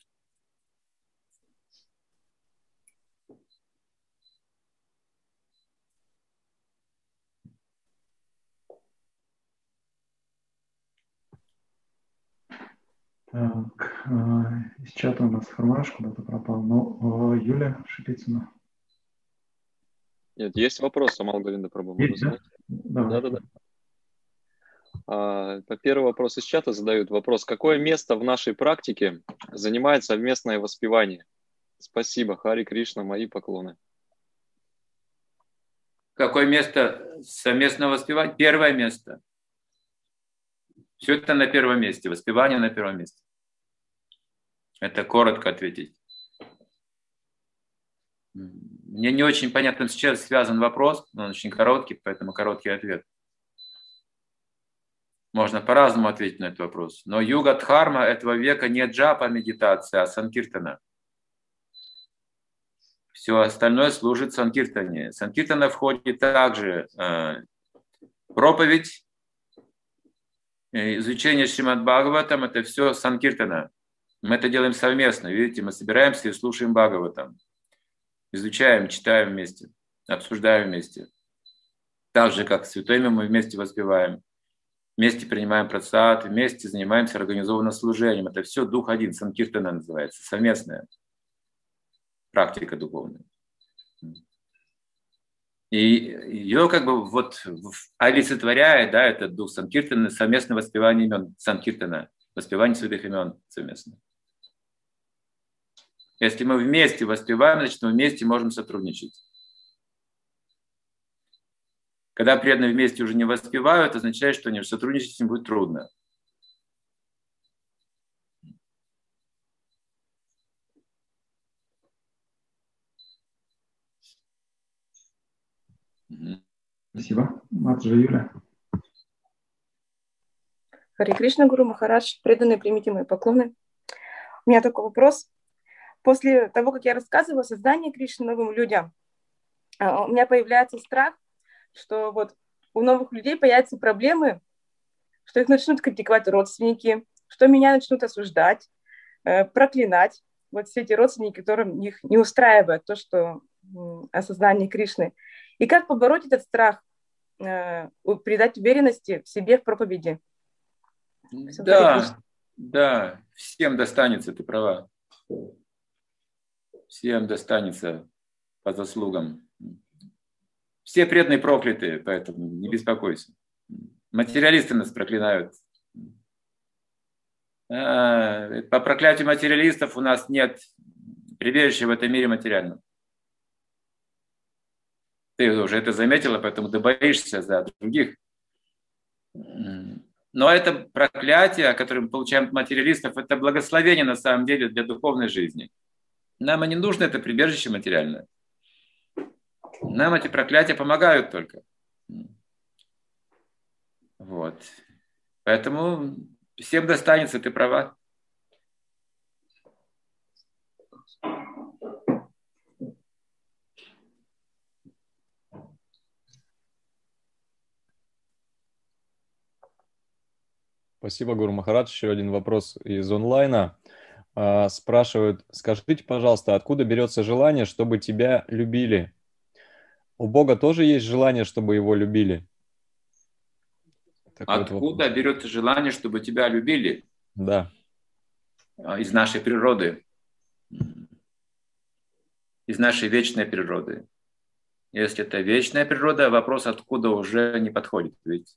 Так, из чата у нас Хармаш куда-то пропал, но Юлия Шипицына. Нет, есть вопрос, Амал Говинда Прабху. Есть, да? Да. Первый вопрос из чата задают. Вопрос: какое место в нашей практике занимает совместное воспевание? Спасибо, Хари Кришна, мои поклоны. Какое место совместного воспевания? Первое место. Все это на первом месте. Воспевание на первом месте. Это коротко ответить. Мне не очень понятно, с чем связан вопрос, но он очень короткий, поэтому короткий ответ. Можно по-разному ответить на этот вопрос. Но юга Дхарма этого века не джапа, медитация, а санкиртана. Все остальное служит санкиртане. Санкиртана входит также проповедь, изучение Шримад Бхагаватам, это все санкиртана. Мы это делаем совместно. Видите, мы собираемся и слушаем Бхагаватам. Изучаем, читаем вместе, обсуждаем вместе. Так же, как святыми мы вместе воспеваем, вместе принимаем прасад, вместе занимаемся организованным служением. Это все дух один, санкиртана называется, совместная практика духовная. И ее как бы вот олицетворяет, да, этот дух санкиртана, совместное воспевание имен санкиртана, воспевание святых имен совместно. Если мы вместе воспеваем, значит, мы вместе можем сотрудничать. Когда преданные вместе уже не воспевают, это означает, что сотрудничать с ним будет трудно. Спасибо. Маджа Юля. Харе Кришна, Гуру Махарадж, преданные, примите мои поклоны. У меня такой вопрос. После того, как я рассказываю о создании Кришны новым людям, у меня появляется страх, что вот у новых людей появятся проблемы, что их начнут критиковать родственники, что меня начнут осуждать, проклинать. вот все эти родственники, которым их не устраивает то, что осознание Кришны. И как побороть этот страх, придать уверенности в себе в проповеди? Да, всем достанется, ты права. Всем достанется по заслугам. Все преданные прокляты, поэтому не беспокойся. Материалисты нас проклинают. По проклятию материалистов у нас нет прибежища в этом мире материальном. Ты уже это заметила, поэтому ты боишься за других. Но это проклятие, которое мы получаем от материалистов, это благословение на самом деле для духовной жизни. Нам и не нужно это прибежище материальное. Нам эти проклятия помогают только. Вот. Поэтому всем достанется, ты права. Спасибо, Гуру Махарадж. Еще один вопрос из онлайна. Спрашивают, скажите, пожалуйста, откуда берется желание, чтобы тебя любили? У Бога тоже есть желание, чтобы его любили? Откуда берется желание, чтобы тебя любили? Да. Из нашей природы. Из нашей вечной природы. Если это вечная природа, вопрос откуда уже не подходит. Ведь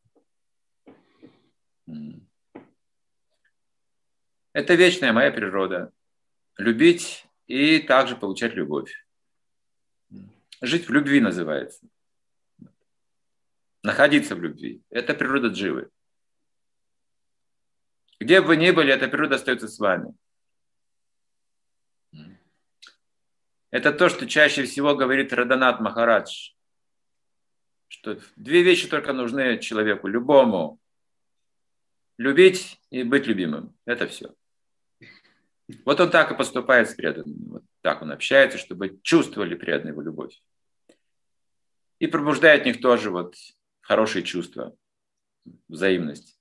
это вечная моя природа. Любить и также получать любовь. Жить в любви называется. Находиться в любви. Это природа дживы. Где бы вы ни были, эта природа остается с вами. Это то, что чаще всего говорит Радханат Махарадж. Что две вещи только нужны человеку, любому. Любить и быть любимым. Это все. Вот он так и поступает с преданными. Вот так он общается, чтобы чувствовали преданные его любовь. И пробуждает в них тоже вот хорошие чувства, взаимность.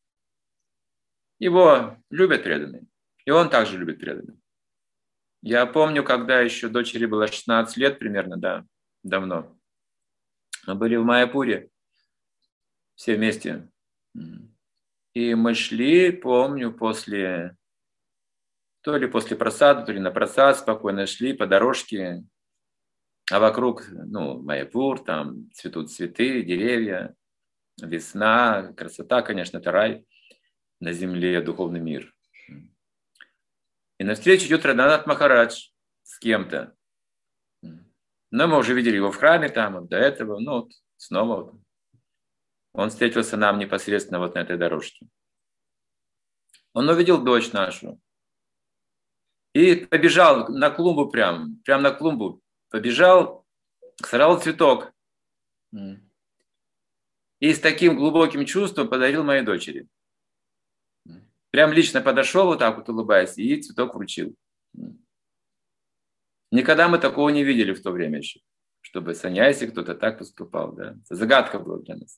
Его любят преданные. И он также любит преданных. Я помню, когда еще дочери было 16 лет примерно, да, давно. Мы были в Майяпуре все вместе. И мы шли, помню, то ли после просада, то ли на просад, спокойно шли по дорожке, а вокруг, Майяпур, там цветут цветы, деревья, весна, красота, конечно, это рай на земле, духовный мир. И навстречу идет Радханат Махарадж с кем-то. Но мы уже видели его в храме там, вот до этого, снова он встретился нам непосредственно вот на этой дорожке. Он увидел дочь нашу. И побежал на клумбу прям на клумбу. Побежал, сорвал цветок. И с таким глубоким чувством подарил моей дочери. Прям лично подошел, вот так вот улыбаясь, и цветок вручил. Никогда мы такого не видели в то время еще, чтобы саньяси кто-то так поступал. Да? Загадка была для нас.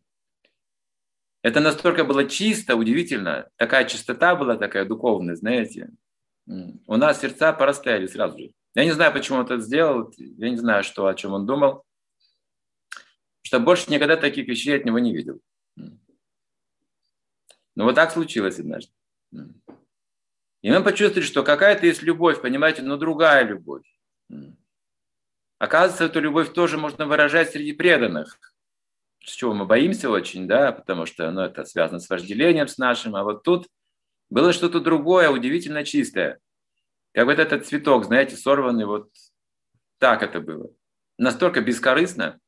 Это настолько было чисто, удивительно. Такая чистота была, такая духовная, знаете. У нас сердца порастаяли сразу же. Я не знаю, почему он это сделал. Я не знаю, о чем он думал. Что больше никогда таких вещей от него не видел. Но вот так случилось однажды. И мы почувствовали, что какая-то есть любовь, понимаете, но другая любовь. Оказывается, эту любовь тоже можно выражать среди преданных. С чего мы боимся очень, да, потому что это связано с вожделением с нашим. А вот тут было что-то другое, удивительно чистое. Как вот этот цветок, знаете, сорванный, вот так это было. Настолько бескорыстно.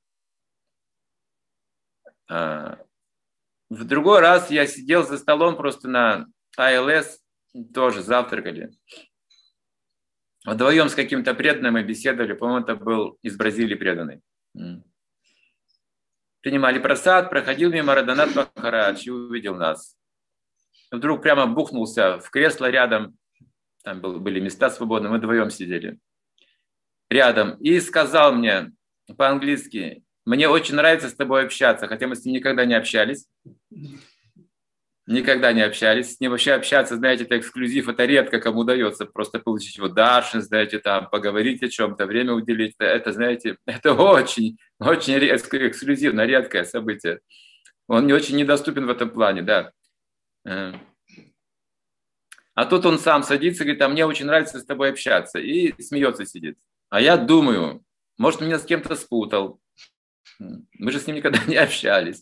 В другой раз я сидел за столом просто на АЛС, тоже завтракали. Вдвоем с каким-то преданным мы беседовали, по-моему, это был из Бразилии преданный. Принимали просад, проходил мимо Радханат Махарадж и увидел нас. Вдруг прямо бухнулся в кресло рядом, там были места свободные, мы вдвоем сидели рядом, и сказал мне по-английски: мне очень нравится с тобой общаться, хотя мы с ним никогда не общались. никогда не общались. С ним вообще общаться, знаете, это эксклюзив, это редко кому удается. Просто получить его даршин, знаете, там, поговорить о чем-то, время уделить. Это, знаете, это очень, очень эксклюзивно, редкое событие. Он не очень недоступен в этом плане, да. А тут он сам садится и говорит, а мне очень нравится с тобой общаться. И смеется сидит. А я думаю, может, меня с кем-то спутал. Мы же с ним никогда не общались.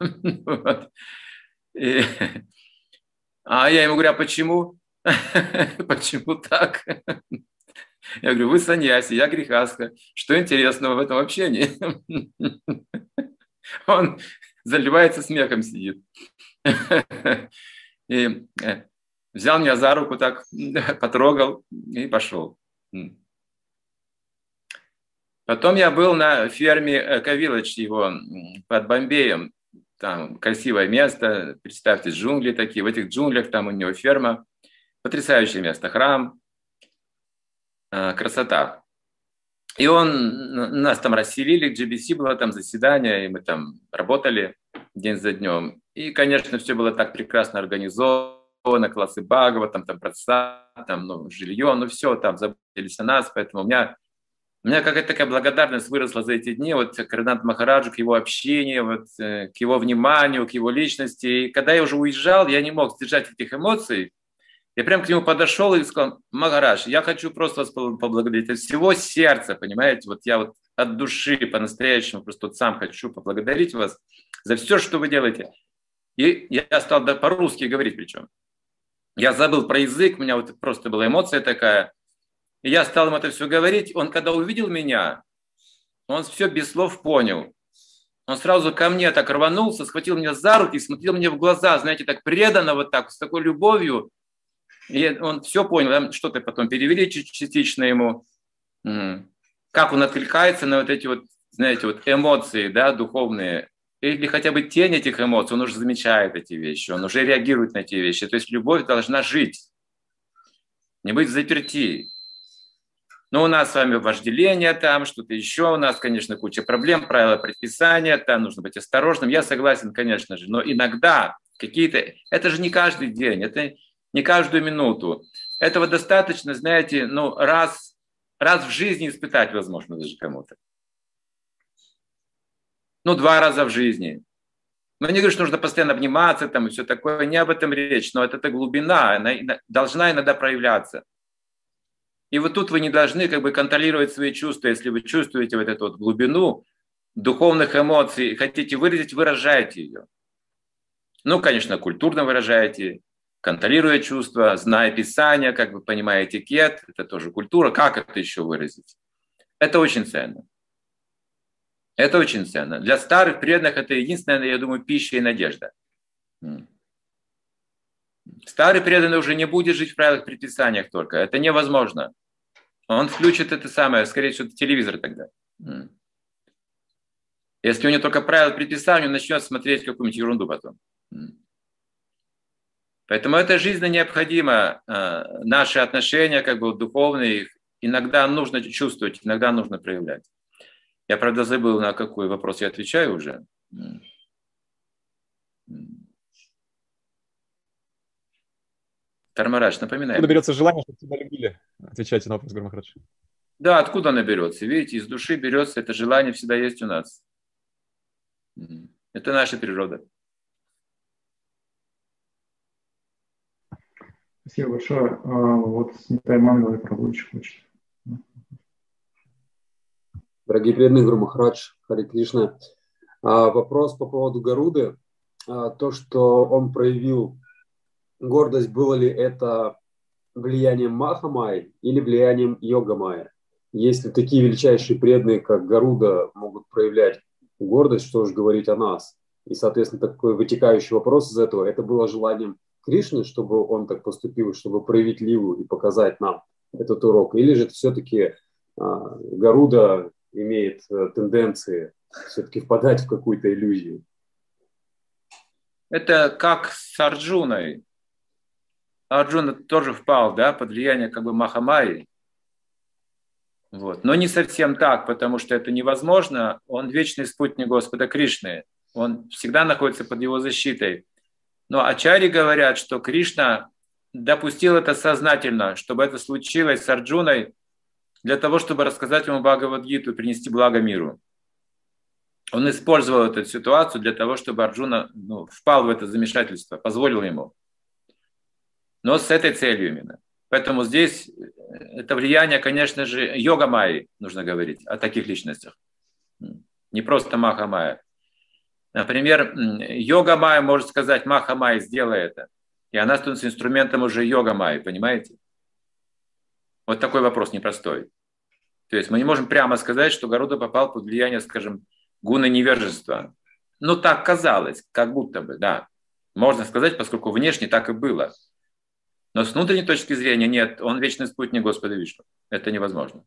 А я ему говорю, а почему? Почему так? Я говорю, вы саньяси, я грехаска. Что интересного в этом общении? Он заливается смехом, сидит. И взял меня за руку, так потрогал и пошел. Потом я был на ферме Кавилоч его под Бомбеем. Там красивое место, представьте, джунгли такие. В этих джунглях там у него ферма. Потрясающее место, храм, красота. И нас там расселили, GBC было там заседание, и мы там работали день за днем. И, конечно, все было так прекрасно организовано, классы Бхагава, там процесс, там, жилье, все, там заботились о нас, поэтому у меня какая-то такая благодарность выросла за эти дни, вот к Ренат Махараджу, к его общению, вот, к его вниманию, к его личности. И когда я уже уезжал, я не мог сдержать этих эмоций. Я прям к нему подошел и сказал, Махарадж, я хочу просто вас поблагодарить от всего сердца, понимаете, вот я вот от души по-настоящему просто вот сам хочу поблагодарить вас за все, что вы делаете. И я стал по-русски говорить причем. Я забыл про язык, у меня вот просто была эмоция такая. И я стал ему это все говорить. Он, когда увидел меня, он все без слов понял. Он сразу ко мне так рванулся, схватил меня за руки, смотрел мне в глаза, знаете, так преданно вот так, с такой любовью. И он все понял, что-то потом перевели частично ему. Как он откликается на вот эти вот, знаете, вот эмоции, да, духовные. Или хотя бы тень этих эмоций, он уже замечает эти вещи, он уже реагирует на эти вещи. То есть любовь должна жить, не быть заперти. Но у нас с вами вожделение там, что-то еще, у нас, конечно, куча проблем, правила предписания, там нужно быть осторожным. Я согласен, конечно же, но иногда какие-то, это же не каждый день, это не каждую минуту. Этого достаточно, знаете, раз в жизни испытать возможно даже кому-то. 2 раза в жизни. Но не говорю, что нужно постоянно обниматься там и все такое, не об этом речь, но эта глубина, она должна иногда проявляться. И вот тут вы не должны как бы контролировать свои чувства. Если вы чувствуете вот эту вот глубину духовных эмоций, хотите выразить, выражайте ее. Конечно, культурно выражайте, контролируя чувства, зная Писание, как вы понимаете, этикет, это тоже культура. Как это еще выразить? Это очень ценно. Это очень ценно. Для старых преданных это единственная, я думаю, пища и надежда. Старый преданный уже не будет жить в правилах предписаниях только. Это невозможно. Он включит это самое, скорее всего, телевизор тогда. Если у него только правила предписания, он начнет смотреть какую-нибудь ерунду потом. Поэтому это жизненно необходимо. Наши отношения, как бы духовные, иногда нужно чувствовать, иногда нужно проявлять. Я, правда, забыл, на какой вопрос я отвечаю уже. Тармарадж, напоминаю. Откуда берется желание, чтобы тебя любили? Отвечайте на вопрос, Гуру Махарадж. Да, откуда оно берется? Видите, из души берется, это желание всегда есть у нас. Это наша природа. Спасибо большое. Вот Нитай Мангала Прабхуч хочет. Дорогие преданные, Гуру Махарадж, Харе Кришна. Вопрос по поводу Гаруды. То, что он проявил гордость, было ли это влиянием Махамайи или влиянием Йога-майи? Если такие величайшие преданные, как Гаруда, могут проявлять гордость, что уж говорить о нас? И, соответственно, такой вытекающий вопрос из этого, это было желанием Кришны, чтобы он так поступил, чтобы проявить ливу и показать нам этот урок? Или же это все-таки Гаруда имеет тенденции все-таки впадать в какую-то иллюзию? Это как с Арджуной. Арджуна тоже впал, да, под влияние как бы Махамайи. Вот. Но не совсем так, потому что это невозможно. Он вечный спутник Господа Кришны. Он всегда находится под его защитой. Но ачарьи говорят, что Кришна допустил это сознательно, чтобы это случилось с Арджуной, для того, чтобы рассказать ему Бхагавад-гиту и принести благо миру. Он использовал эту ситуацию для того, чтобы Арджуна впал в это замешательство, позволил ему. Но с этой целью именно. Поэтому здесь это влияние, конечно же, йога-майи, нужно говорить о таких личностях. Не просто Маха-майя. Например, йога-майя может сказать: Маха-майя, сделай это. И она становится инструментом уже йога-майи, понимаете? Вот такой вопрос непростой. То есть мы не можем прямо сказать, что Гаруда попал под влияние, скажем, гуна невежества. Ну, так казалось, как будто бы, да. Можно сказать, поскольку внешне так и было. Но с внутренней точки зрения нет, он вечный спутник Господа Вишну. Это невозможно.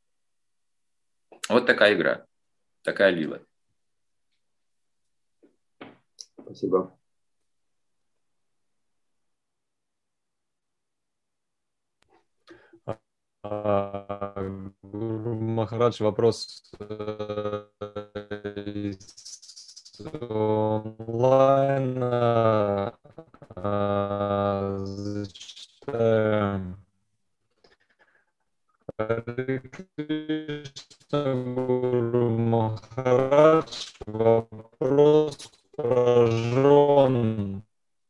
Вот такая игра, такая лила. Спасибо. Гуру Махарадж, вопрос из онлайна. Зачитаем. Харе Кришна, Гуру Махарадж, вопрос про жен.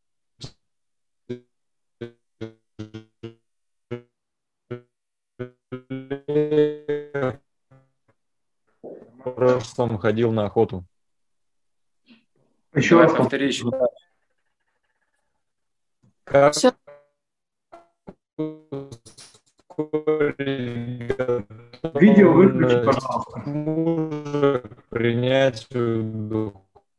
В прошлом ходил на охоту. Еще раз повтори еще. Как Всё. Видео выключи, пожалуйста. Мужа к принятию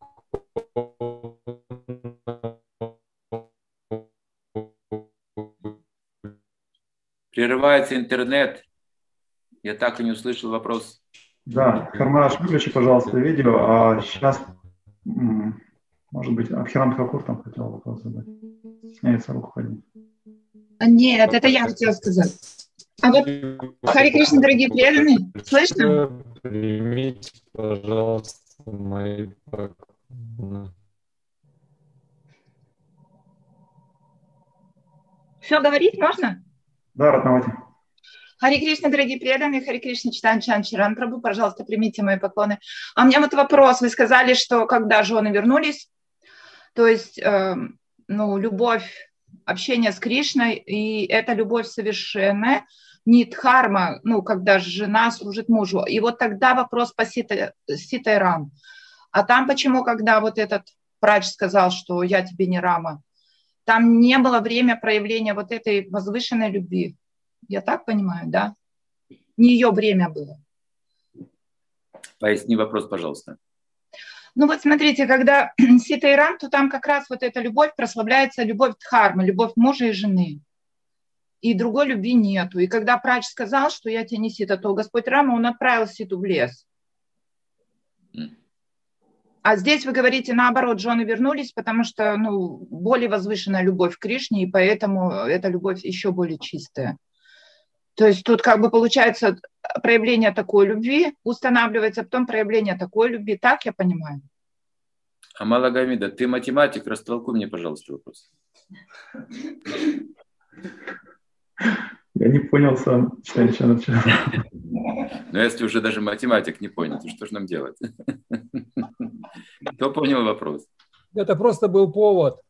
Прерывается интернет. Я так и не услышал вопрос. Да, Хармараш, выключи, пожалуйста, видео. А сейчас, может быть, Абхирам Хакур там хотел вопрос задать. Сняется руку ходить. Нет, это я хотела сказать. А вот, Харе Кришна, дорогие преданные, слышно? Примите, пожалуйста, мои поклоны. Все говорить можно? Да, Ратнавати. Харе Кришна, дорогие преданные, Харе Кришна, Читан Чан Чиран Прабху, пожалуйста, примите мои поклоны. А у меня вот вопрос. Вы сказали, что когда жены вернулись, то есть, любовь, общение с Кришной, и эта любовь совершенная, не дхарма, когда жена служит мужу. И вот тогда вопрос по Ситай Рам. А там почему, когда вот этот врач сказал, что я тебе не Рама, там не было время проявления вот этой возвышенной любви. Я так понимаю, да? Не ее время было. Поясни вопрос, пожалуйста. Ну вот смотрите, когда Сита и Рам, то там как раз вот эта любовь прославляется, любовь дхармы, любовь мужа и жены. И другой любви нету. И когда прач сказал, что я тебе не Сита, то Господь Рама, он отправил Ситу в лес. А здесь вы говорите, наоборот, жены вернулись, потому что более возвышенная любовь к Кришне, и поэтому эта любовь еще более чистая. То есть тут как бы получается проявление такой любви, устанавливается потом проявление такой любви. Так я понимаю? Амала Гамида, ты математик, растолкуй мне, пожалуйста, вопрос. Я не понял сам, что начал. Но если уже даже математик не понял, то что же нам делать? Кто понял вопрос? Это просто был повод.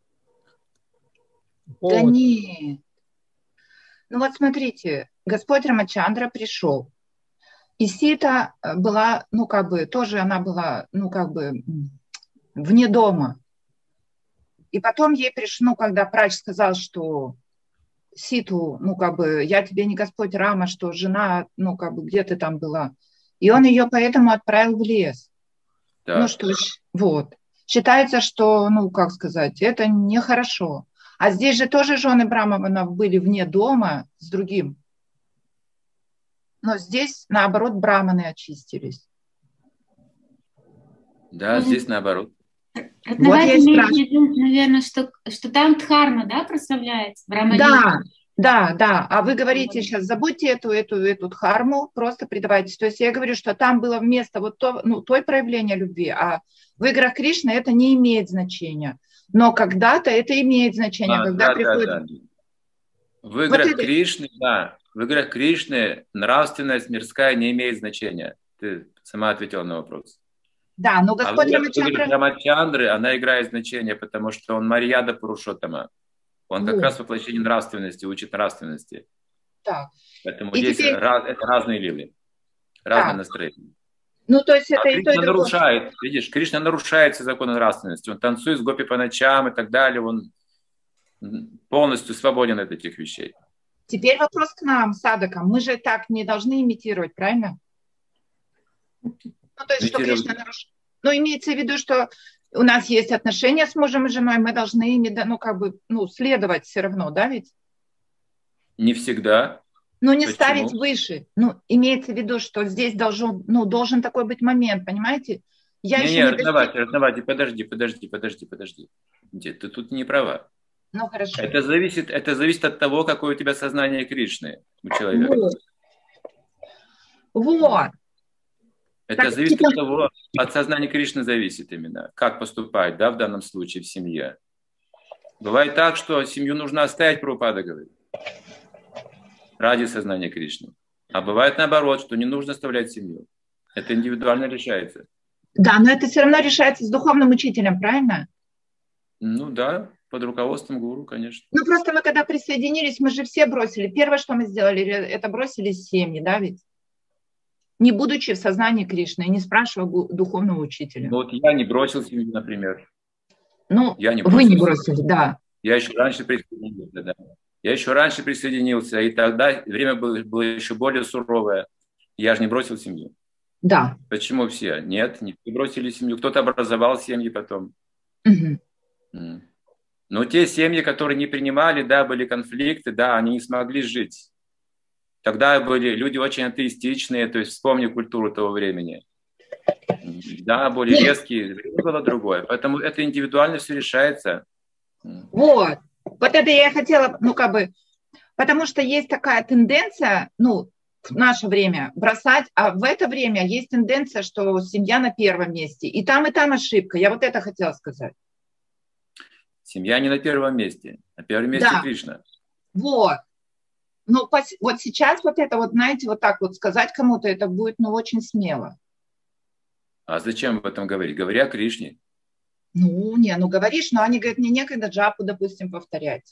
Да нет. Ну вот смотрите, Господь Рамачандра пришел. И Сита была, тоже она была, вне дома. И потом ей пришло, когда прач сказал, что Ситу, я тебе не Господь Рама, что жена, где ты там была. И он ее поэтому отправил в лес. Да. Вот. Считается, что, это нехорошо. А здесь же тоже жены Браманов были вне дома с другим. Но здесь, наоборот, браманы очистились. Да, здесь наоборот. Давайте имеем в виду, наверное, что там дхарма, да, прославляется? Да, Да, да. А вы говорите сейчас, забудьте эту дхарму, просто предавайтесь. То есть я говорю, что там было вместо вот той проявления любви, а в играх Кришны это не имеет значения. Но когда-то это имеет значение, когда приходит... Да. В играх Кришны, да. В играх Кришны нравственность мирская не имеет значения. Ты сама ответила на вопрос. Да, но Господь Рамачандры, она играет значение, потому что он Марьяда Пурушоттама. Он как раз воплощение нравственности, учит нравственности. Так. Поэтому здесь это разные лилы, разные настроения. Ну, то есть это Кришна нарушает, видишь, Кришна нарушает все законы нравственности. Он танцует с гопи по ночам и так далее. Он полностью свободен от этих вещей. Теперь вопрос к нам, садакам. Мы же так не должны имитировать, правильно? Ну, то есть, что Кришна нарушает. Но имеется в виду, что у нас есть отношения с мужем и женой, мы должны ими, следовать все равно, да, ведь? Не всегда. Но не ставить выше. Ну, имеется в виду, что здесь должен такой быть момент, понимаете? Ратнавати, подожди. Ты тут не права. Ну, хорошо. Это зависит от того, какое у тебя сознание Кришны у человека. Вот. Это так, зависит от того, от сознания Кришны зависит именно, как поступать, да, в данном случае в семье. Бывает так, что семью нужно оставить, Прабхупада говорит, ради сознания Кришны. А бывает наоборот, что не нужно оставлять семью. Это индивидуально решается. Да, но это все равно решается с духовным учителем, правильно? Ну да, под руководством гуру, конечно. Ну просто мы когда присоединились, мы же все бросили. Первое, что мы сделали, это бросили семьи, да ведь? Не будучи в сознании Кришны, не спрашивая духовного учителя. Ну, вот я не бросил семью, например. Ну, вы не бросили, да. Я еще раньше присоединился, да. И тогда время было еще более суровое. Я же не бросил семью. Да. Почему все? Нет, не бросили семью. Кто-то образовал семьи потом. Угу. Но те семьи, которые не принимали, да, были конфликты, да, они не смогли жить. Тогда были люди очень атеистичные, то есть вспомни культуру того времени. Да, более резкие, время было другое. Поэтому это индивидуально все решается. Вот это я хотела, потому что есть такая тенденция, в наше время бросать, а в это время есть тенденция, что семья на первом месте. И там ошибка. Я вот это хотела сказать. Семья не на первом месте. На первом месте Кришна. Вот. Но вот сейчас знаете, вот так вот сказать кому-то, это будет, очень смело. А зачем об этом говорить? Говори о Кришне. Говоришь, но они говорят, мне некогда джапу, допустим, повторять.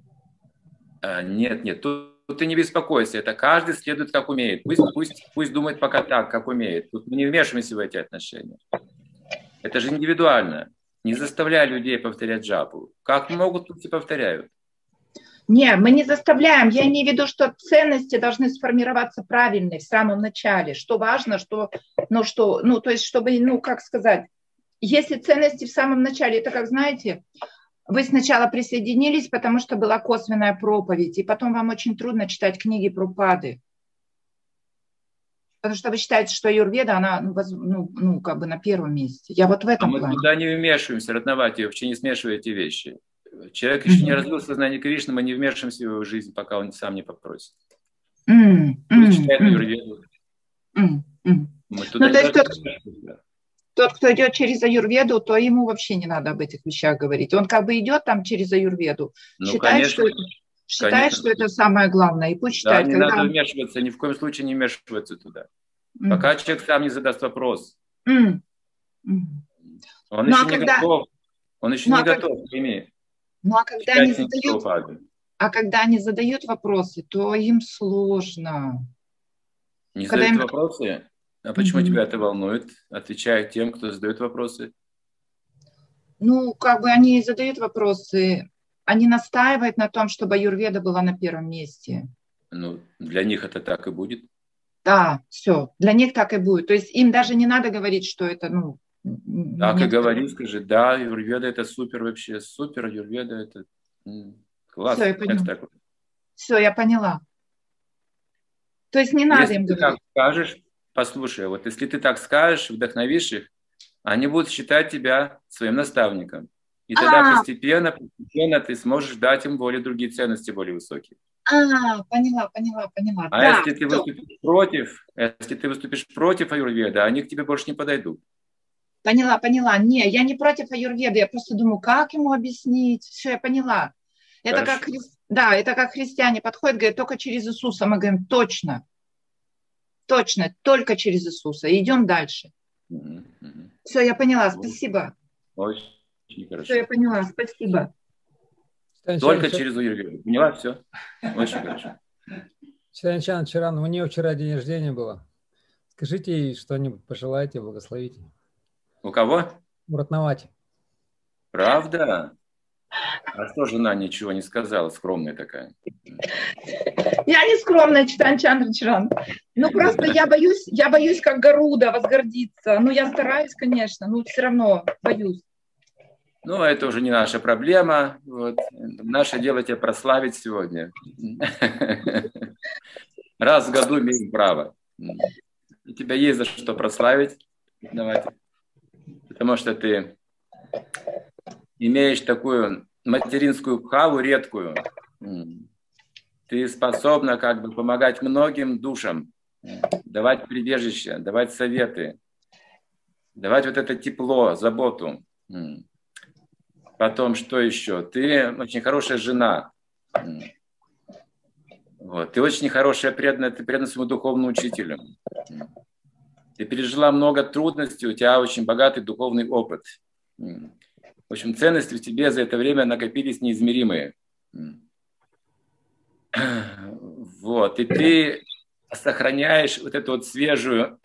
Нет, тут ты не беспокойся, это каждый следует как умеет. Пусть думает пока так, как умеет. Тут мы не вмешиваемся в эти отношения. Это же индивидуально. Не заставляй людей повторять джапу. Как могут, тут и повторяют. Не, мы не заставляем. Я имею в виду, что ценности должны сформироваться правильно в самом начале. Что важно, то есть, чтобы, как сказать, если ценности в самом начале, это как, знаете, вы сначала присоединились, потому что была косвенная проповедь, и потом вам очень трудно читать книги Прабхупады. Потому что вы считаете, что аюрведа, она, на первом месте. Я вот в этом плане. Мы туда не вмешиваемся, Ратнавати, вообще не смешивай эти вещи. Человек еще не развил сознание Кришны, мы не вмешиваемся в его жизнь, пока он сам не попросит. Читает аюрведу. Тот, кто идет через аюрведу, то ему вообще не надо об этих вещах говорить. Он идет там через аюрведу, считает, что это самое главное. И пусть считает, не надо вмешиваться, ни в коем случае не вмешиваться туда. Пока человек сам не задаст вопрос. Он еще не готов. Он еще не готов, пойми. когда они задают вопросы, то им сложно. Не задают вопросы? А почему тебя это волнует? Отвечая тем, кто задает вопросы. Они задают вопросы, они настаивают на том, чтобы аюрведа была на первом месте. Для них это так и будет. Да, все, для них так и будет. То есть им даже не надо говорить, что это, Так и говори, скажи, да, аюрведа это супер вообще, супер, аюрведа это класс. Все, я поняла. То есть не надо им говорить. Скажешь, послушай, если ты так скажешь, вдохновишь их, они будут считать тебя своим наставником. И тогда постепенно ты сможешь дать им более другие ценности, более высокие. Поняла. А Да, если ты выступишь против аюрведы, они к тебе больше не подойдут. Поняла. Не, я не против аюрведы, я просто думаю, как ему объяснить. Все, я поняла. Это как, это как христиане подходят, говорят, только через Иисуса. Мы говорим, точно, только через Иисуса. И идем дальше. Все, я поняла, спасибо. Очень хорошо. Все, я поняла, спасибо. Только через аюрведу. Поняла? Все. Очень хорошо. Читан Чаран, у нее вчера день рождения было. Скажите ей что-нибудь, пожелайте, благословите. У кого? У Ратнавати. Правда? А что жена ничего не сказала, скромная такая? Я не скромная, Читан Чаран. Ну, просто я боюсь, как Гаруда, возгордиться. Ну, я стараюсь, конечно, но все равно боюсь. Ну, это уже не наша проблема. Вот. Наше дело тебя прославить сегодня. Раз в году имеем право. У тебя есть за что прославить. Давайте. Потому что ты имеешь такую материнскую бхаву редкую. Ты способна как бы помогать многим душам, давать прибежище, давать советы, давать вот это тепло, заботу. Потом, что еще? Ты очень хорошая жена. Вот. Ты очень хорошая, ты преданна своему духовному учителю. Ты пережила много трудностей, у тебя очень богатый духовный опыт. В общем, ценности в тебе за это время накопились неизмеримые. Вот. И ты сохраняешь вот эту вот свежую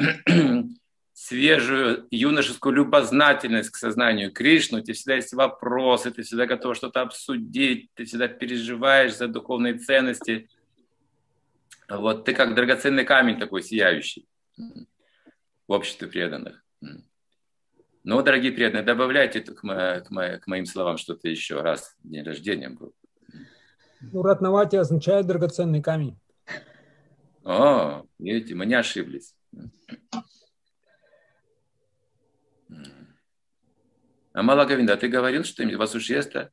юношескую любознательность к сознанию Кришны, у тебя всегда есть вопросы, ты всегда готов что-то обсудить, ты всегда переживаешь за духовные ценности. Вот ты как драгоценный камень такой сияющий в обществе преданных. Ну, дорогие преданные, добавляйте к моим словам что-то еще, раз день рождения был. Ну, Ратнавати означает драгоценный камень. О, видите, мы не ошиблись. Амала Говинда, ты говорил что-нибудь? Васушеста?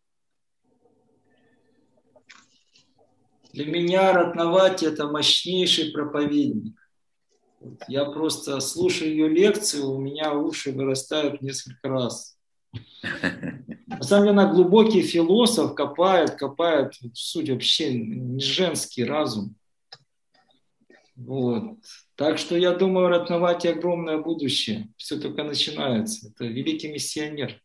Для меня Ратнавати – это мощнейший проповедник. Я просто слушаю ее лекции, у меня уши вырастают несколько раз. На самом деле она глубокий философ, копает в суть вообще не женский разум. Вот. Так что я думаю, Ратнавати огромное будущее. Все только начинается. Это великий миссионер.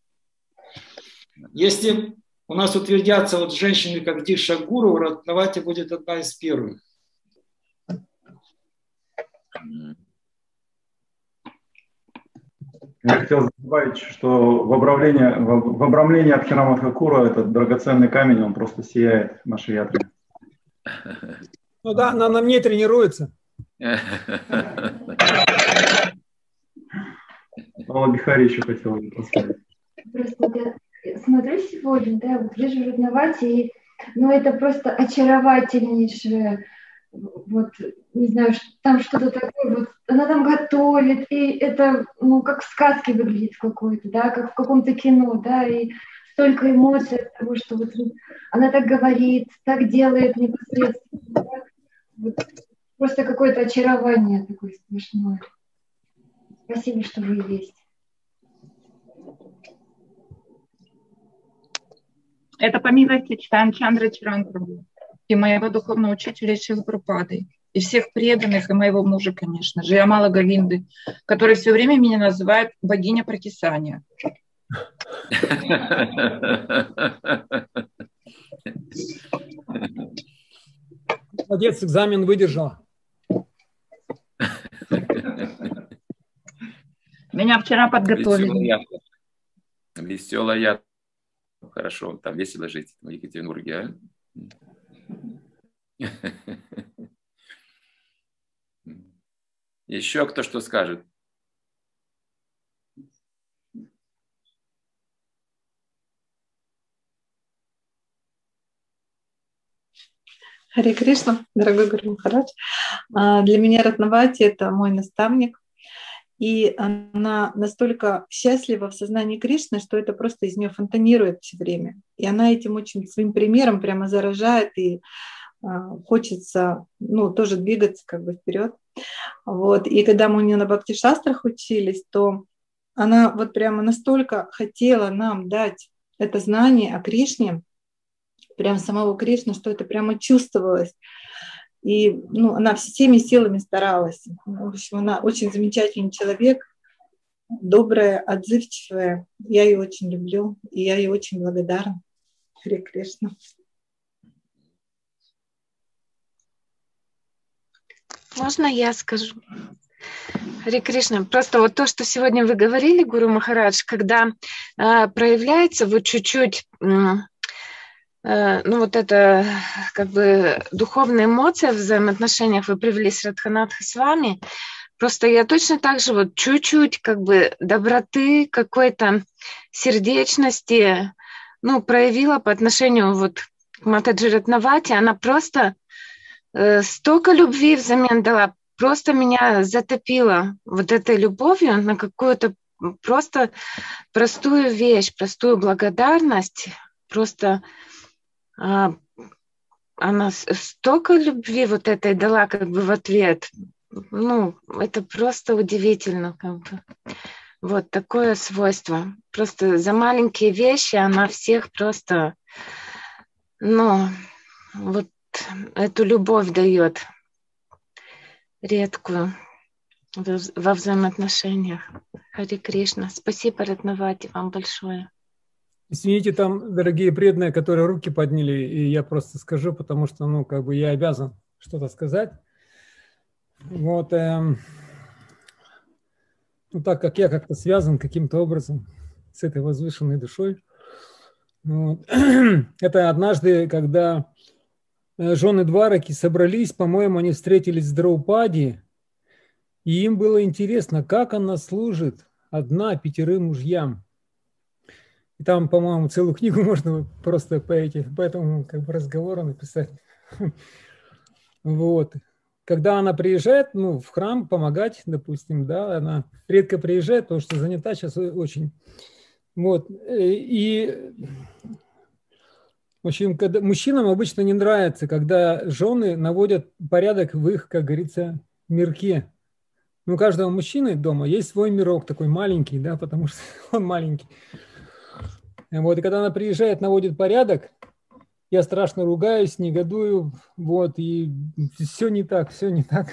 Если у нас утвердятся вот женщины, как Дикша Гуру, Ратнавати будет одна из первых. Я хотел добавить, что в обрамлении Абхирамадхакура этот драгоценный камень, он просто сияет в нашей ятре. Ну да, она на мне тренируется. Алла Бихари еще хотела поставить. Просто я смотрю сегодня, да, вот вижу Ратнавати, ну это просто очаровательнейшее. Вот, не знаю, там что-то такое, вот, она там готовит, и это, ну, как в сказке выглядит какой-то, да, как в каком-то кино, да, и столько эмоций от того, что вот она так говорит, так делает непосредственно, да? Вот, просто какое-то очарование такое смешное. Спасибо, что вы есть. Это по милости Читан Чандра Чаранпрабху и моего духовного учителя Шрилы Прабхупады, и всех преданных, и моего мужа, конечно же, и Амала Говинды, который все время меня называет богиня прокисания. Молодец, экзамен выдержала. Меня вчера подготовили. Веселая. Хорошо, там весело жить в Екатеринбурге, а? Еще кто что скажет? Харе Кришна, дорогой Гуру Махарадж. Для меня Ратнавати – это мой наставник. И она настолько счастлива в сознании Кришны, что это просто из нее фонтанирует все время. И она этим очень своим примером прямо заражает, и хочется, ну, тоже двигаться как бы вперед. Вот. И когда мы у нее на бхакти-шастрах учились, то она вот прямо настолько хотела нам дать это знание о Кришне, прям самого Кришны, что это прямо чувствовалось. И ну, она всеми силами старалась. В общем, она очень замечательный человек, добрая, отзывчивая. Я ее очень люблю, и я ей очень благодарна. Харе Кришна. Можно я скажу? Харе Кришна, просто вот то, что сегодня вы говорили, Гуру Махарадж, когда проявляется вот чуть-чуть, ну вот это как бы духовная эмоция в взаимоотношениях, вы привели с Радханатха с вами, просто я точно так же вот чуть-чуть как бы доброты, какой-то сердечности, ну, проявила по отношению вот к Матаджи Ратнавати, она просто столько любви взамен дала, просто меня затопила вот этой любовью на какую-то просто простую вещь, простую благодарность. Просто она столько любви вот этой дала как бы в ответ. Ну, это просто удивительно как бы. Вот такое свойство. Просто за маленькие вещи она всех просто, ну, вот эту любовь дает редкую во взаимоотношениях. Харе Кришна. Спасибо, Ратнавати, вам большое. Извините, там, дорогие преданные, которые руки подняли, и я просто скажу, потому что, ну, как бы я обязан что-то сказать. Вот, ну, так как я как-то связан каким-то образом с этой возвышенной душой. Вот. Это однажды, когда жены Двараки собрались, по-моему, они встретились с Драупади, и им было интересно, как она служит одна 5 мужьям. И там, по-моему, целую книгу можно просто по этому как бы разговору написать. Вот. Когда она приезжает, ну, в храм помогать, допустим, да, она редко приезжает, потому что занята сейчас очень. Вот. И в общем, когда мужчинам обычно не нравится, когда жены наводят порядок в их, как говорится, мирке. Ну, у каждого мужчины дома есть свой мирок такой маленький, да, потому что он маленький. Вот, и когда она приезжает, наводит порядок, я страшно ругаюсь, негодую, вот, и все не так, все не так.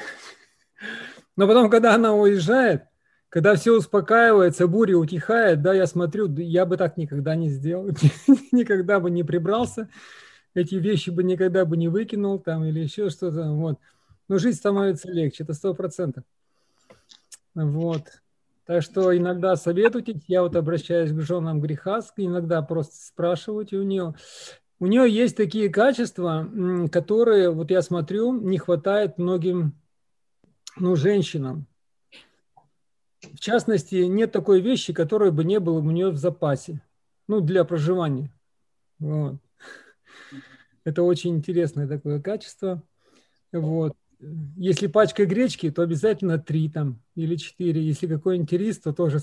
Но потом, когда она уезжает, когда все успокаивается, буря утихает, да, я смотрю, я бы так никогда не сделал, никогда бы не прибрался, эти вещи бы никогда бы не выкинул там или еще что-то, вот. Но жизнь становится легче, это 100%. Вот. Так что иногда советуйтесь, я вот обращаюсь к женам греха, иногда просто спрашивайте у нее. У нее есть такие качества, которые, вот я смотрю, не хватает многим, ну, женщинам. В частности, нет такой вещи, которой бы не было у нее в запасе, ну, для проживания. Вот. Это очень интересное такое качество. Вот. Если пачка гречки, то обязательно 3 там или 4. Если какой-нибудь рис, то тоже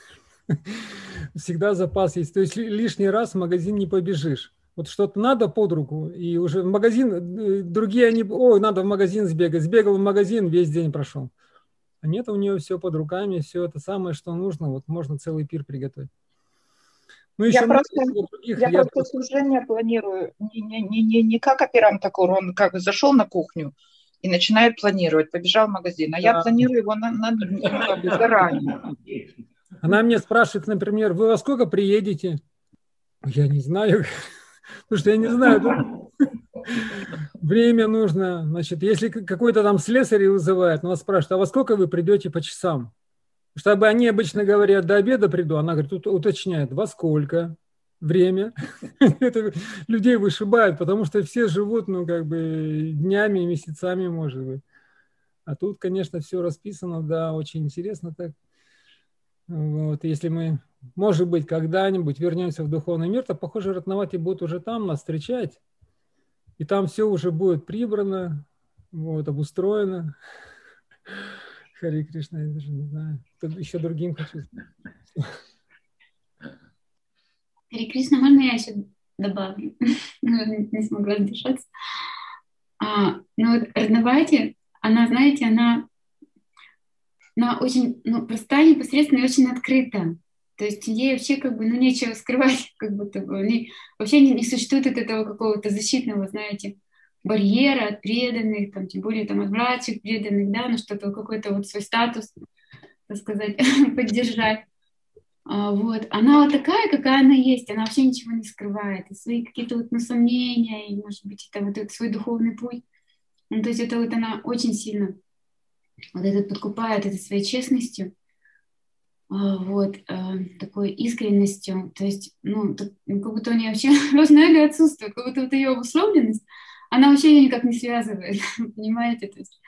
всегда запас есть. То есть лишний раз в магазин не побежишь. Вот что-то надо под руку, и уже в магазин, другие они, ой, надо в магазин сбегать. Сбегал в магазин, весь день прошел. А нет, у нее все под руками, все это самое, что нужно. Вот можно целый пир приготовить. Ну, еще я просто служение планирую не как оперант такой, он как бы зашел на кухню и начинает планировать, побежал в магазин, а я планирую его как бы заранее. Она мне спрашивает, например, вы во сколько приедете? Я не знаю, потому что я не знаю. Время нужно. Значит, если какой-то там слесарь вызывает, она спрашивает, а во сколько вы придете по часам? Чтобы они обычно говорят, до обеда приду. Она говорит, тут уточняет, во сколько время. Это людей вышибает, потому что все живут, ну, как бы днями, месяцами, может быть. А тут, конечно, все расписано, да, очень интересно так. Вот, если мы, может быть, когда-нибудь вернемся в духовный мир, то, похоже, Ратнавати будут уже там нас встречать. И там все уже будет прибрано, вот, обустроено. Харе Кришна, я даже не знаю. еще другим хочу. Харе Кришна, можно я еще добавлю? Не смогла сдержаться. Ну вот Раднавати, она, знаете, она очень простая, непосредственная и очень открыта. То есть ей вообще как бы нечего скрывать, как будто бы. Вообще не существует от этого какого-то защитного, знаете, барьера от преданных, там, тем более там, от братьев преданных, да, что-то, какой-то вот свой статус, так сказать, поддержать. Вот. Она вот такая, какая она есть, она вообще ничего не скрывает, и свои какие-то вот сомнения, и, может быть, это вот этот свой духовный путь. Ну, то есть это вот она очень сильно вот этот подкупает этой своей честностью, вот, такой искренностью, то есть, как будто у нее вообще ложное эго отсутствует, как будто вот ее обусловленность, она вообще ее никак не связывает, понимаете, то есть,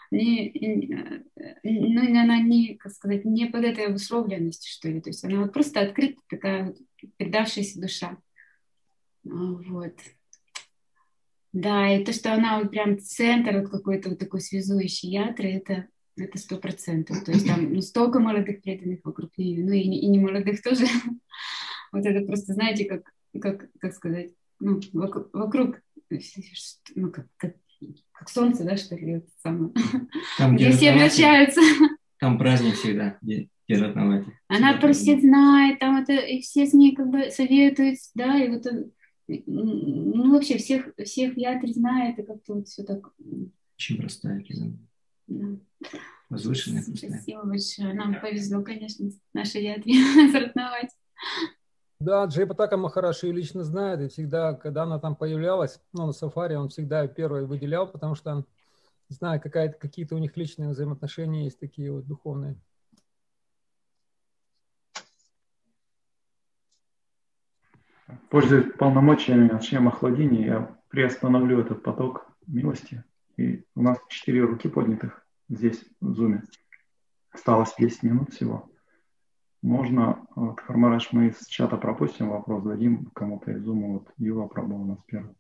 она не, как сказать, не под этой обусловленностью, что ли, то есть она вот просто открыта, такая вот предавшаяся душа, вот. Да, и то, что она вот прям центр вот какой-то вот такой связующий ятры, это 100%. То есть там столько молодых преданных вокруг нее, и не молодых тоже. Вот это просто, знаете, как сказать, вокруг, как солнце, да, что ли, это самое. Там, где все вращаются. Там праздник всегда, где Раднавати. Она про всех знает, там это, и все с ней как бы советуются, да, и вот вообще всех ятри знает, и как-то вот все так. Очень простая, да. Возвышенная, простая. Спасибо большое. Нам повезло, конечно, нашей ятре сортновать. Да, Джайпатака Махараш ее лично знает, и всегда, когда она там появлялась, на сафари, он всегда первой выделял, потому что, не знаю, какие-то у них личные взаимоотношения есть такие вот духовные. Пользуясь полномочиями Акшая Махаладини, я приостановлю этот поток милости. И у нас 4 руки поднятых здесь, в зуме. Осталось 10 минут всего. Можно, вот, Хармараш, мы из чата пропустим вопрос, дадим кому-то из зума. Вот Юва пробовал у нас первый.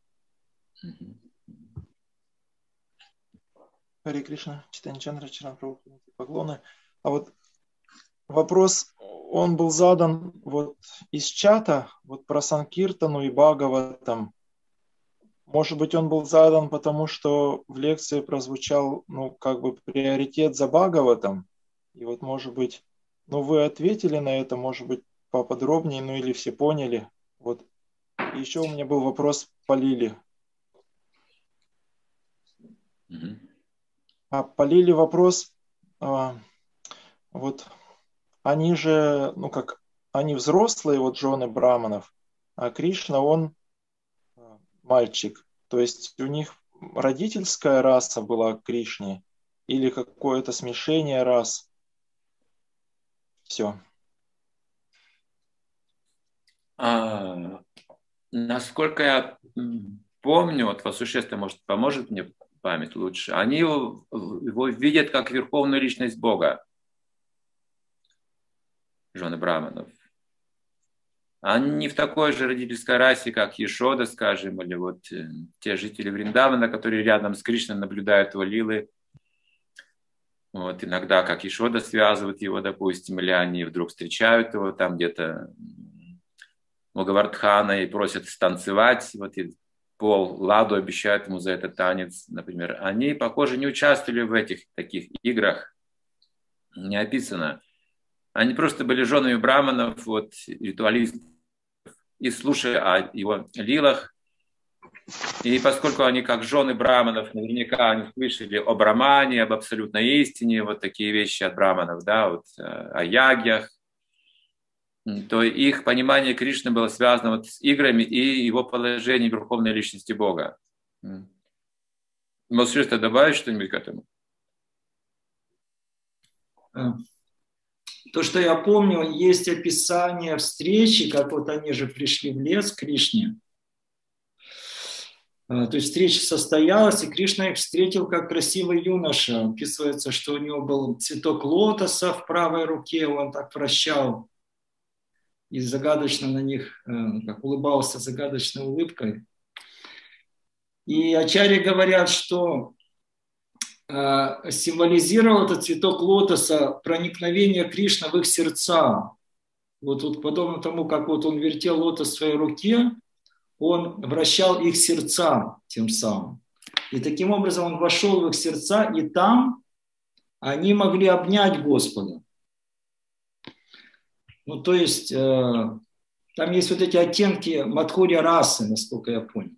Харе Кришна, Чайтанья Чандра, Чаран Прабху, поклоны. А вот вопрос, он был задан вот из чата, вот про Санкиртану и Бхагаватам. Может быть, он был задан, потому что в лекции прозвучал, как бы приоритет за Бхагаватам. И вот, может быть, вы ответили на это, может быть, поподробнее, или все поняли. Вот. И еще у меня был вопрос по Лиле. А по Лиле вопрос, вот они же, они взрослые, вот жены браманов, а Кришна, он мальчик. То есть у них родительская раса была Кришне или какое-то смешение рас? Все. Насколько я помню, вот Васушеста, может, поможет мне память лучше, они его видят как верховную личность Бога, жены браманов. Они не в такой же родительской расе, как Ешода, скажем, или вот те жители Вриндавана, которые рядом с Кришной наблюдают его лилы. Вот иногда, как Ешода, связывают его, допустим, или они вдруг встречают его там где-то у Гавардхана и просят станцевать, вот и ладу обещают ему за этот танец, например. Они, похоже, не участвовали в этих таких играх, не описано. Они просто были женами браманов, вот, ритуалистов, и слушая о его лилах. И поскольку они, как жены браманов, наверняка они слышали о брамане, об абсолютной истине, вот такие вещи от браманов, да, вот о ягьях, то их понимание Кришны было связано вот с играми и его положением верховной личности Бога. Может, что добавить что-нибудь к этому? То, что я помню, есть описание встречи, как вот они же пришли в лес к Кришне. То есть встреча состоялась, и Кришна их встретил как красивый юноша. Описывается, что у него был цветок лотоса в правой руке, он так вращал и загадочно на них, как улыбался загадочной улыбкой. И ачарьи говорят, что символизировал этот цветок лотоса проникновение Кришны в их сердца. Вот подобно тому, как вот он вертел лотос в своей руке, он вращал их сердца тем самым. И таким образом он вошел в их сердца, и там они могли обнять Господа. Ну, то есть там есть вот эти оттенки Мадхурья расы, насколько я понял.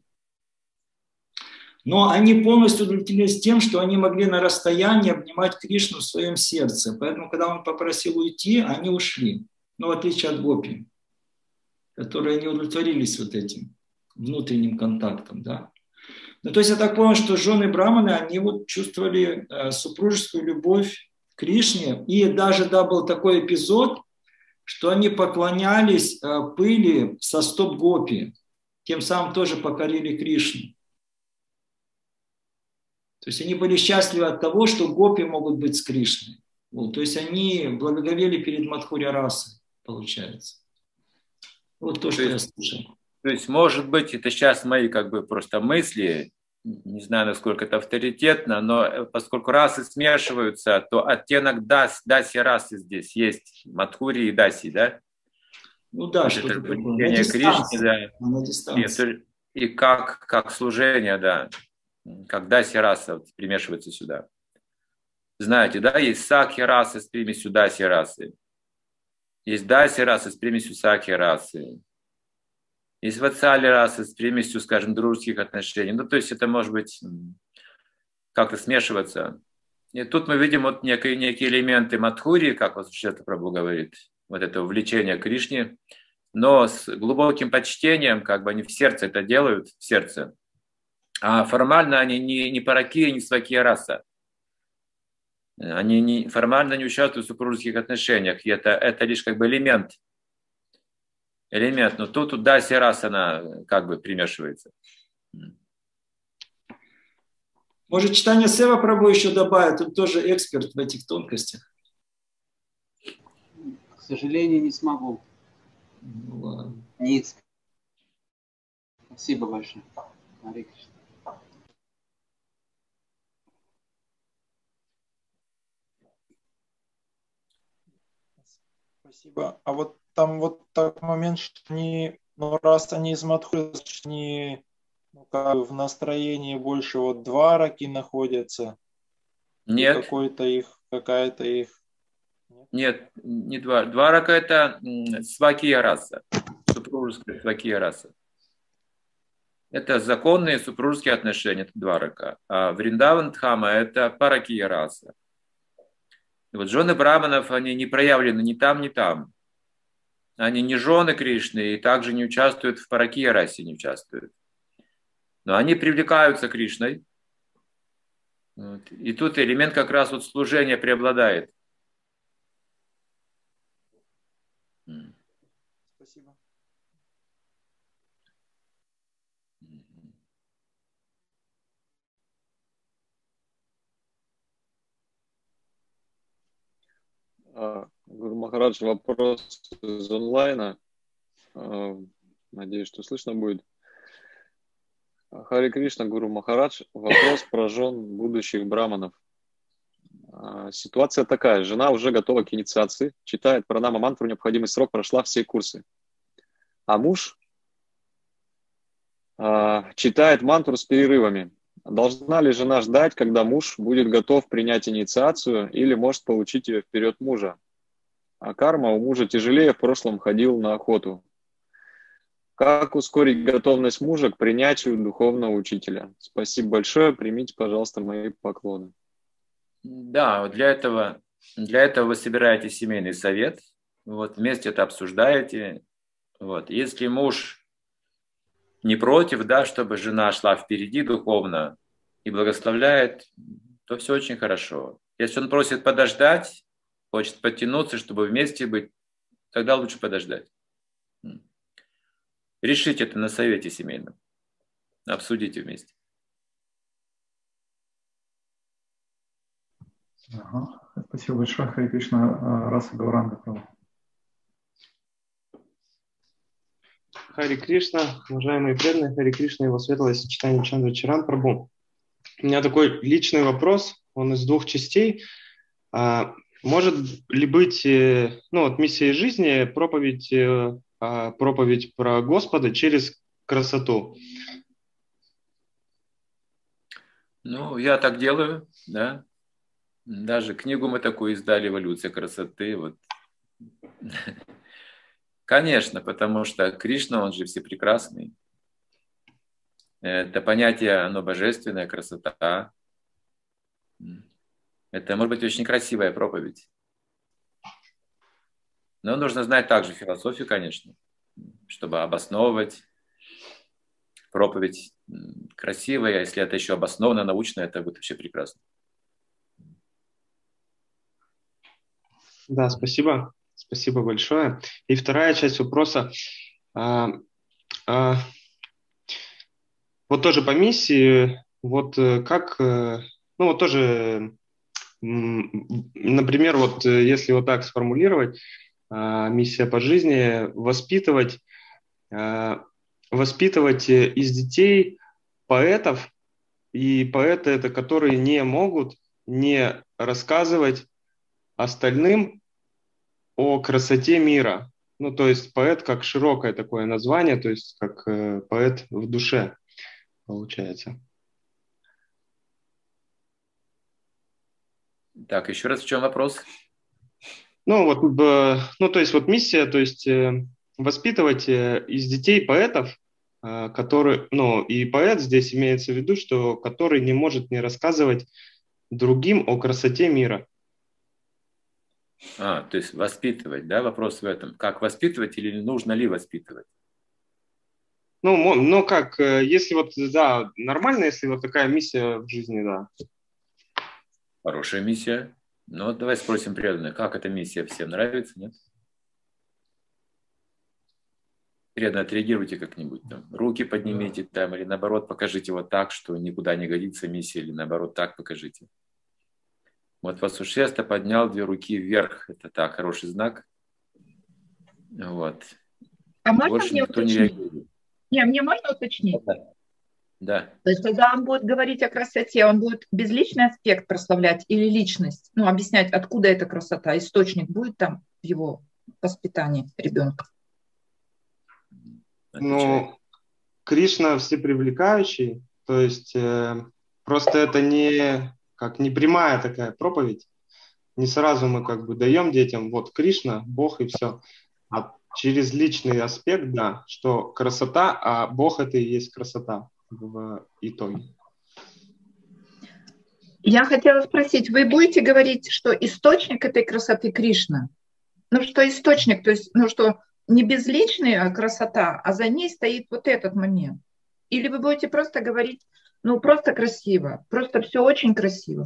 Но они полностью удовлетворились тем, что они могли на расстоянии обнимать Кришну в своем сердце. Поэтому, когда он попросил уйти, они ушли. Ну, в отличие от гопи, которые не удовлетворились вот этим внутренним контактом, да. Ну, то есть я так понял, что жены Браманы, они вот чувствовали супружескую любовь к Кришне. И даже, да, был такой эпизод, что они поклонялись пыли со стоп гопи. Тем самым тоже покорили Кришну. То есть они были счастливы от того, что гопи могут быть с Кришной. Вот, то есть они благоговели перед Мадхурья расой, получается. Вот то, что я слышал. То есть, может быть, это сейчас мои как бы просто мысли, не знаю, насколько это авторитетно, но поскольку расы смешиваются, то оттенок даси расы здесь есть, Мадхури и даси, да? Ну да, вот что-то это такое. влечение Кришны, да. На дистанции. И как служение, да, как даси раса вот, примешивается сюда. Знаете, да, есть сакхи расы с примесью даси расы. Есть даси расы с примесью сакхи расы. Есть ватсали расы с примесью, скажем, дружеских отношений. Ну, то есть это может быть как-то смешиваться. И тут мы видим вот некие элементы Мадхури, как вот Шри Прабху говорит, вот это увлечение к Кришне, но с глубоким почтением, как бы они в сердце это делают, в сердце. А формально они не паракия, не свакия раса. Они формально не участвуют в супружеских отношениях. И это лишь как бы элемент. Но тут даси раса, она как бы примешивается. Может, читание Сева Прабху еще добавит, он тоже эксперт в этих тонкостях. К сожалению, не смогу. Ну, ладно. Не эксперт. Спасибо большое. Харе Кришна. Спасибо. А вот там вот такой момент, что они, ну, раз они из Мадхуры, они как бы в настроении больше вот двараки находятся. Нет. Какая-то их. Нет, не дварака. Дварака это свакия раса, супружеская свакия раса. Это законные супружеские отношения, это дварака. А Вриндаван Дхама это паракия раса. И вот жены браманов, они не проявлены ни там, ни там. Они не жены Кришны и также не участвуют в паракия расе, не участвуют. Но они привлекаются Кришной. Вот. И тут элемент как раз вот служения преобладает. Спасибо. Гуру Махарадж, вопрос из онлайна. Надеюсь, что слышно будет. Харе Кришна, Гуру Махарадж. Вопрос про жен будущих браманов. Ситуация такая. Жена уже готова к инициации, читает пранама мантру, необходимый срок, прошла все курсы. А муж читает мантру с перерывами. Должна ли жена ждать, когда муж будет готов принять инициацию, или может получить ее вперед мужа? А карма у мужа тяжелее, в прошлом ходил на охоту. Как ускорить готовность мужа к принятию духовного учителя? Спасибо большое, примите, пожалуйста, мои поклоны. Да, для этого вы собираете семейный совет, вот, вместе это обсуждаете. Вот. Если муж не против, да, чтобы жена шла впереди духовно и благословляет, то все очень хорошо. Если он просит подождать, хочет подтянуться, чтобы вместе быть, тогда лучше подождать. Решите это на совете семейном. Обсудите вместе. Ага. Спасибо большое, Харе Кришна. Раса Гауранга. Харе Кришна, уважаемые преданные, Харе Кришна, его светлое сочетание Чандра Чаран Прабху. У меня такой личный вопрос. он из двух частей. Может ли быть, миссией жизни проповедь про Господа через красоту? Я так делаю, да. Даже книгу мы такую издали «Эволюция красоты». Вот. Конечно, потому что Кришна, он же всепрекрасный. Это понятие, оно божественная красота. Это может быть очень красивая проповедь. Но нужно знать также философию, конечно, чтобы обосновывать проповедь красивая. Если это еще обоснованно, научно, это будет вообще прекрасно. Да, спасибо. Спасибо большое. И вторая часть вопроса. Вот тоже по миссии. Вот как... тоже... Например, вот если вот так сформулировать, миссия по жизни – воспитывать из детей поэтов, и поэты – это которые не могут не рассказывать остальным о красоте мира. То есть поэт как широкое такое название, то есть как поэт в душе, получается. Так, еще раз, в чем вопрос? То есть миссия, то есть воспитывать из детей поэтов, которые, и поэт здесь имеется в виду, что который не может не рассказывать другим о красоте мира. То есть воспитывать, да, вопрос в этом. Как воспитывать или нужно ли воспитывать? Если нормально, если вот такая миссия в жизни, да. Хорошая миссия. Давай спросим преданных, как эта миссия всем нравится, нет? Преданно отреагируйте как-нибудь, руки поднимите или наоборот покажите вот так, что никуда не годится миссия, или наоборот так покажите. Вот Васушеста поднял 2 руки вверх, это так, хороший знак. Вот. А можно больше мне никто не уточнить? реагирует. Мне можно уточнить? Да. То есть, когда он будет говорить о красоте, он будет безличный аспект прославлять или личность? Объяснять, откуда эта красота, источник будет там в его воспитании ребенка? Кришна всепривлекающий, то есть просто это не прямая такая проповедь. Не сразу мы даем детям, вот Кришна, Бог и все. А через личный аспект, да, что красота, а Бог это и есть красота в итоге. Я хотела спросить, вы будете говорить, что источник этой красоты Кришна? Что источник, то есть, что не безличная красота, а за ней стоит вот этот момент? Или вы будете просто говорить, просто красиво, просто все очень красиво?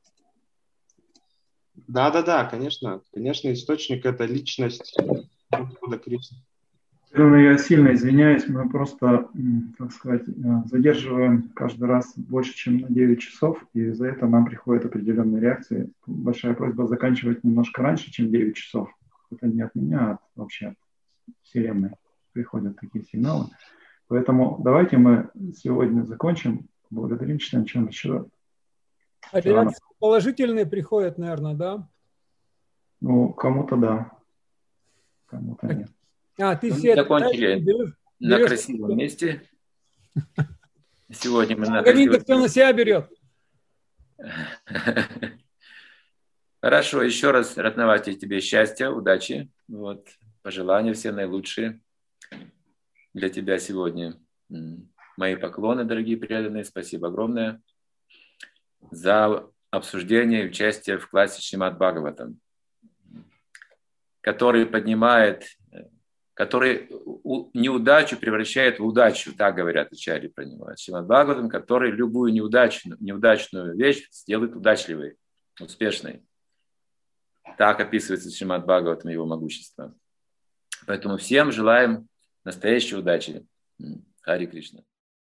Да, конечно. Конечно, источник это личность Господа Кришны. Я сильно извиняюсь, мы просто, задерживаем каждый раз больше, чем на 9 часов, и за это нам приходят определенные реакции. Большая просьба заканчивать немножко раньше, чем 9 часов. Это не от меня, а вообще от Вселенной приходят такие сигналы. Поэтому давайте мы сегодня закончим. Благодарим Читань Чандра. А реакции положительные приходят, наверное, да? Кому-то да, кому-то нет. Ты все закончили на красивом месте. Сегодня мы на красивом кто на себя берет. Хорошо, еще раз, Ратнавати, тебе счастья, удачи. Пожелания все наилучшие для тебя сегодня. Мои поклоны, дорогие преданные. Спасибо огромное за обсуждение и участие в классе Шримад Бхагаватам, который неудачу превращает в удачу, так говорят ачарьи про него. Шримад Бхагаватам, который любую неудачную вещь сделает удачливой, успешной. Так описывается Шримад Бхагаватам, его могущество. Поэтому всем желаем настоящей удачи. Хари Кришна.